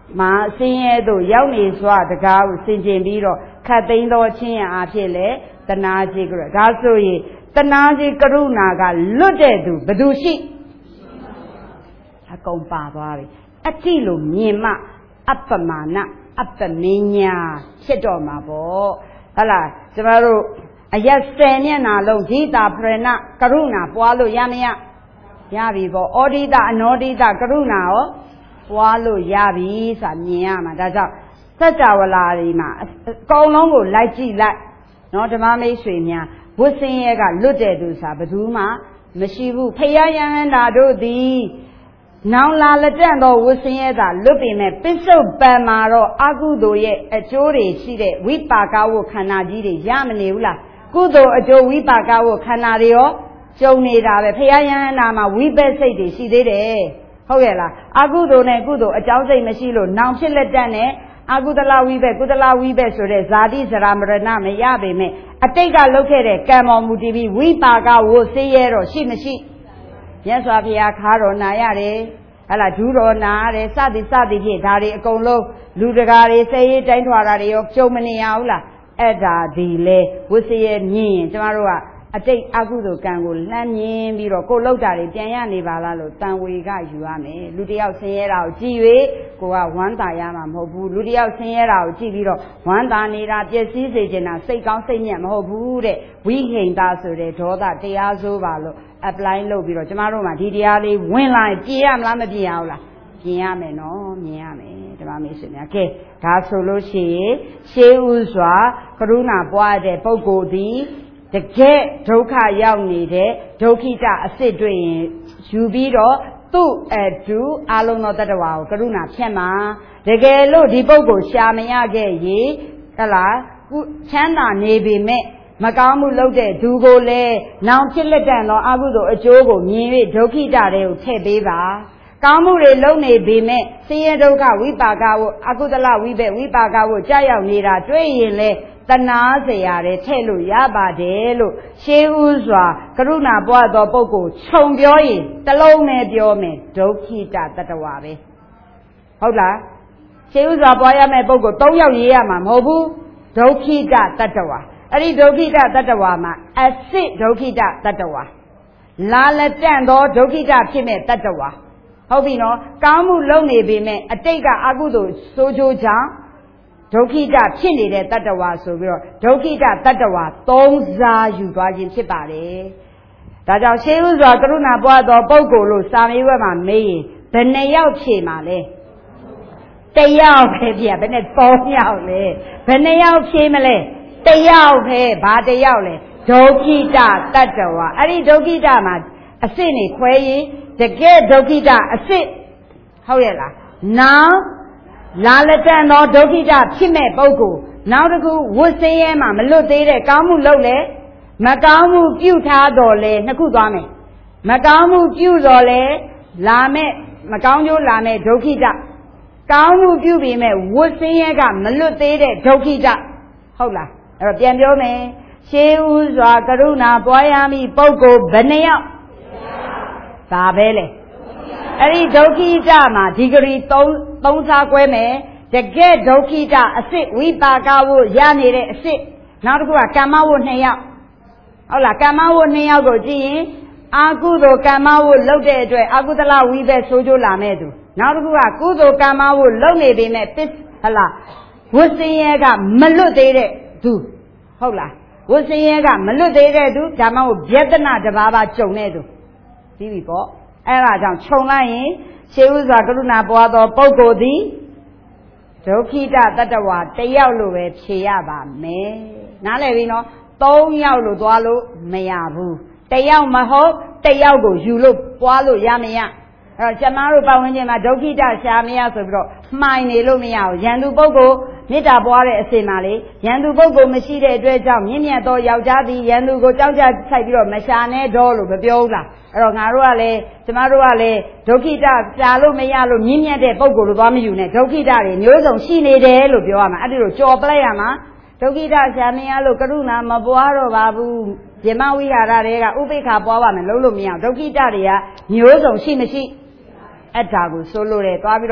မာဆင်းရဲတို့ရောက်နေစွာတကားကိုဆင်ခြင်ပြီးတော့ခတ်သိမ်းသောချင်းရအားဖြင့်လေတနာကြီးကဒါဆိုရင်တနာကြီးကရုဏာကလွတ်တဲ့သူဘယ်သူရှိအကုန်ပါသွားပြီအတိလို့မြင်မှအပ္ပမာဏအပ္ပမညာဖြစ်တော့မှာပေါ့ဟုတ်လားကျမတို့အရက်10မျက်နှာလုံးဓိတာပရဏကရုဏာပွားလို့ရမရပြီပေါ့ဩဒိတအနောဒိတကရုဏာရောပွားလို့ရပြီဆိုတာမြင်ရမှာဒါကြောင့်စัจ java လာတွေမှာအကုန်လုံးကိုလိုက်ကြည့်လိုက်နော်ဓမ္မမိတ်ဆွေများဝိဆင်းရဲကလွတ်တဲ့သူဆိုတာဘယ်သူမှမရှိဘူးဖယားယဟန္တာတို့သည်နောင်လာလက်တန့်သောဝိဆင်းရဲသာလွတ်ပေမဲ့ပစ္စုပန်မှာတော့အကုသိုလ်ရဲ့အကျိုးတွေရှိတဲ့ဝိပါကဝခန္ဓာကြီးတွေရမနေဘူးလားကုသိုလ်အကျိုးဝိပါကဝခန္ဓာတွေရောကျုံနေတာပဲဖယားယဟန္တာမှာဝိပဿစိတ်တွေရှိသေးတယ်ဟုတ်ရဲ့လားအကုသိုလ်နဲ့ကုသိုလ်အကြောင်းစိတ်မရှိလို့နောင်ဖြစ်လက်တန့်နဲ့အကုသလဝိဘက်ကုသလဝိဘက်ဆိုတဲ့ဇာတိဇရာမရဏမရပေမဲ့အတိတ်ကလုပ်ခဲ့တဲ့ကံပေါ်မူတည်ပြီးဝိပါကဝဆေးရဲတော့ရှိမရှိမြတ်စွာဘုရားခါတော်နာရတယ်ဟလာဒူးတော်နာရတယ်စသည်ဖြင့်ဒါတွေအကုန်လုံးလူတကာတွေဆဲရေးတိုင်းထွာတာတွေရောကြုံမနေရဘူးလားအဲ့ဒါဒီလေဝဆေးရဲမြင်ရင်ကျမတို့ကအတိတ်အကုသိုလ်ကံကိုလှမ်းမြင်ပြီးတော့ကိုယ်လောက်တာတွေပြန်ရနေပါလားလို့တန်ဝေကယူရမယ်လူတယောက်ဆင်းရဲတာကိုကြည့်၍ကိုကဝမ်းသာရမှာမဟုတ်ဘူးလူတယောက်ဆင်းရဲတာကိုကြည့်ပြီးတော့ဝမ်းသာနေတာပျက်စီးစေချင်တာစိတ်ကောင်းစိတ်ညက်မဟုတ်ဘူးတဲ့ဝိဟိန္တာဆိုတဲ့ဒေါသတရားဆိုးပါလို့ apply လုပ်ပြီးတော့ကျမတို့မှာဒီတရားလေးဝင်လာရင်ပြင်ရမလားမပြင်ရဘူးလားပြင်ရမယ်နော်မြင်ရမယ်ဓမ္မမိတ်ဆွေများကဲဒါဆိုလို့ရှိရင်ရှေးဥစွာကရုဏာပွားတဲ့ပုဂ္ဂိုလ်သည်တကယ်ဒုက္ခရောက်နေတဲ့ဒုက္ခိတအစစ်တွေ့ရင်ယူပြီးတော့သူ့အတူအလုံးသောတ attva ကိုကရုဏာဖြတ်မှာတကယ်လို့ဒီပုဂ္ဂိုလ်ရှာမရခဲ့ရေဟလားချမ်းသာနေပေမဲ့မကောင်းမှုလုပ်တဲ့သူကိုလည်းနောင်ဖြစ်လက်တန်သောအကုသိုလ်အကျိုးကိုမြင်၍ဒုက္ခိတတွေကိုထည့်ပေးပါကောင်းမှုတွေလုပ်နေပေမဲ့ဆင်းရဲဒုက္ခဝိပါကဝအကုသလဝိဘက်ဝိပါကဝကြာရောက်နေတာတွေ့ရင်လေတနာเสียရတယ်ထည့်လို့ရပါတယ်လို့ရှေးဥစွာကရုဏာပွားသောပုဂ္ဂိုလ်ခြုံပြောရင်တစ်လုံးနဲ့ပြောမယ်ဒုက္ခိတတတ္တဝါပဲဟုတ်လားရှေးဥစွာပွားရမယ့်ပုဂ္ဂိုလ်၃ယောက်ရေးရမှာမဟုတ်ဘူးဒုက္ခိတတတ္တဝါအဲ့ဒီဒုက္ခိတတတ္တဝါမှာအစစ်ဒုက္ခိတတတ္တဝါလာလက်တန့်သောဒုက္ခိတဖြစ်မဲ့တတ္တဝါဟုတ်ပြီနော်ကောင်းမှုလုပ်နေပေမဲ့အတိတ်ကအကုသိုလ်ဆိုးကျိုးကြောင့်ဒုက္ခိတဖြစ်နေတဲ့တတ္တဝါဆိုပြီးတော့ဒုက္ခိတတတ္တဝါသုံးစားယူသွားခြင်းဖြစ်ပါတယ်ဒါကြောင့်ရှေးဥစွာကရုဏာပွားသောပုဂ္ဂိုလ်လို့စာမေးပွဲမှာမေးရင်ဘယ်နှယောက်ဖြေမှာလဲတစ်ယောက်ပဲပြဘယ်နဲ့3ယောက်လဲဘယ်နှယောက်ဖြေမလဲတစ်ယောက်ပဲဘာတစ်ယောက်လဲဒုက္ခိတတတ္တဝါအဲ့ဒီဒုက္ခိတမှာအစစ်နေခွဲရင်တကယ်ဒုက္ခိတအစစ်ဟုတ်ရဲ့လားနောင်လာလက်တန်သောဒုက္ခိတဖြစ်မဲ့ပုဂ္ဂိုလ်နောက်တစ်ခုဝတ်စင်းရဲမှာမလွတ်သေးတဲ့ကောင်းမှုလုပ်လေမကောင်းမှုပြုထားတော်လေနှစ်ခုသွားမယ်မကောင်းမှုပြုတော်လေလာမဲ့မကောင်းကျိုးလာမဲ့ဒုက္ခိတကောင်းမှုပြုပြီးမဲ့ဝတ်စင်းရဲကမလွတ်သေးတဲ့ဒုက္ခိတဟုတ်လားအဲ့တော့ပြန်ပြောမယ်ရှေးဥစွာကရုဏာပွားရမည်ပုဂ္ဂိုလ်ဘယ်နှယောက်ဒါပဲလေအဲ့ဒီဒုက္ခိတမှာဒီဂရီ3စားကွဲမယ်တကယ်ဒုက္ခိတအစစ်ဝိပါကဝရနေတဲ့အစစ်နောက်တစ်ခုကကမ္မဝ2ယောက်ဟုတ်လားကမ္မဝ2ယောက်ကိုကြည့်ရင်အာကုသိုလ်ကမ္မဝလုပ်တဲ့အတွက်အာကုသလဝိဘက်ဆိုးကျိုးလာမဲ့သူနောက်တစ်ခုကကုသိုလ်ကမ္မဝလုပ်နေပေမဲ့ဟလားဝတ်စင်းရဲကမလွတ်သေးတဲ့သူဟုတ်လားဝတ်စင်းရဲကမလွတ်သေးတဲ့သူဒါမှမဟုတ်ဗျတနာတစ်ပါးပါကြုံတဲ့သူပြီးပြီပေါ့အဲ့ဒါကြောင့်ခြုံလိုက်ရင်ရှေးဥစွာကရုဏာပွားသောပုဂ္ဂိုလ်သည်ဒုက္ခိတတတ္တဝါတစ်ယောက်လိုပဲဖြေရပါမယ်နားလည်ပြီနော်3ယောက်လို့သွားလို့မရဘူးတစ်ယောက်မဟုတ်တစ်ယောက်ကိုယူလို့ပွားလို့ရမရအဲ့တော့ကျမတို့ပတ်ဝန်းကျင်မှာဒုက္ခိတရှာမရဆိုပြီးတော့မှိုင်နေလို့မရဘူးရန်သူပုဂ္ဂိုလ်မေတ္တာပွားတဲ့အစဉ်မှာလေရန်သူပုဂ္ဂိုလ်မရှိတဲ့အတွက်ကြောင့်မြင့်မြတ်သောယောက်ျားသည်ရန်သူကိုကြောက်ကြဆိုင်ပြီးတော့မရှာနဲ့တော့လို့မပြောဘူးလားအဲ့တော့ငါတို့ကလည်းကျမတို့ကလည်းဒုက္ခိတရှာလို့မရလို့မြင့်မြတ်တဲ့ပုဂ္ဂိုလ်လိုသွားမယူနဲ့ဒုက္ခိတတွေမျိုးစုံရှိနေတယ်လို့ပြောရမှာအဲ့ဒီလိုကြော်ပလိုက်ရမှာဒုက္ခိတရှာမရလို့ကရုဏာမပွားတော့ပါဘူးဇမဝိဟာရတွေကဥပိ္ပခာပွားပါမယ်လုံးလို့မရအောင်ဒုက္ခိတတွေကမျိုးစုံရှိမရှိအဲ့ဒါကိုဆိုလို့တယ်သွားပြီးတော့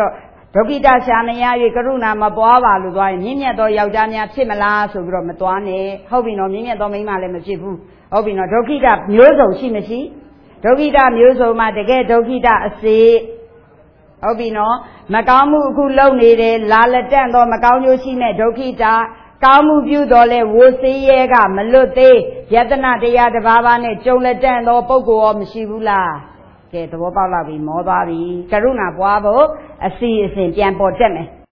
ဒုက္ခိတရှာမရ၍ကရုဏာမပွားပါလို့သွားရင်မြင့်မြတ်သောယောက်ျားများဖြစ်မလားဆိုပြီးတော့မသွားနဲ့ဟုတ်ပြီနော်မြင့်မြတ်သောမိန်းမလည်းမဖြစ်ဘူးဟုတ်ပြီနော်ဒုက္ခိတမျိုးစုံရှိမရှိဒုက္ခိတမျိုးစုံမှာတကယ်ဒုက္ခိတအစေဟုတ်ပြီနော်မကောင်းမှုအခုလုပ်နေတယ်လာလက်တန့်သောမကောင်းကျိုးရှိမဲ့ဒုက္ခိတကောင်းမှုပြုတော်လဲဝိစေးရဲကမလွတ်သေးယတနာတရားတစ်ပါးပါးနဲ့ကြုံလက်တန့်သောပုဂ္ဂိုလ်ရောမရှိဘူးလားကဲသဘောပေါက်လာပြီမောသွားပြီကရုဏာပွားဖို့အစီအစဉ်ပြန်ပေါ်တက်မယ်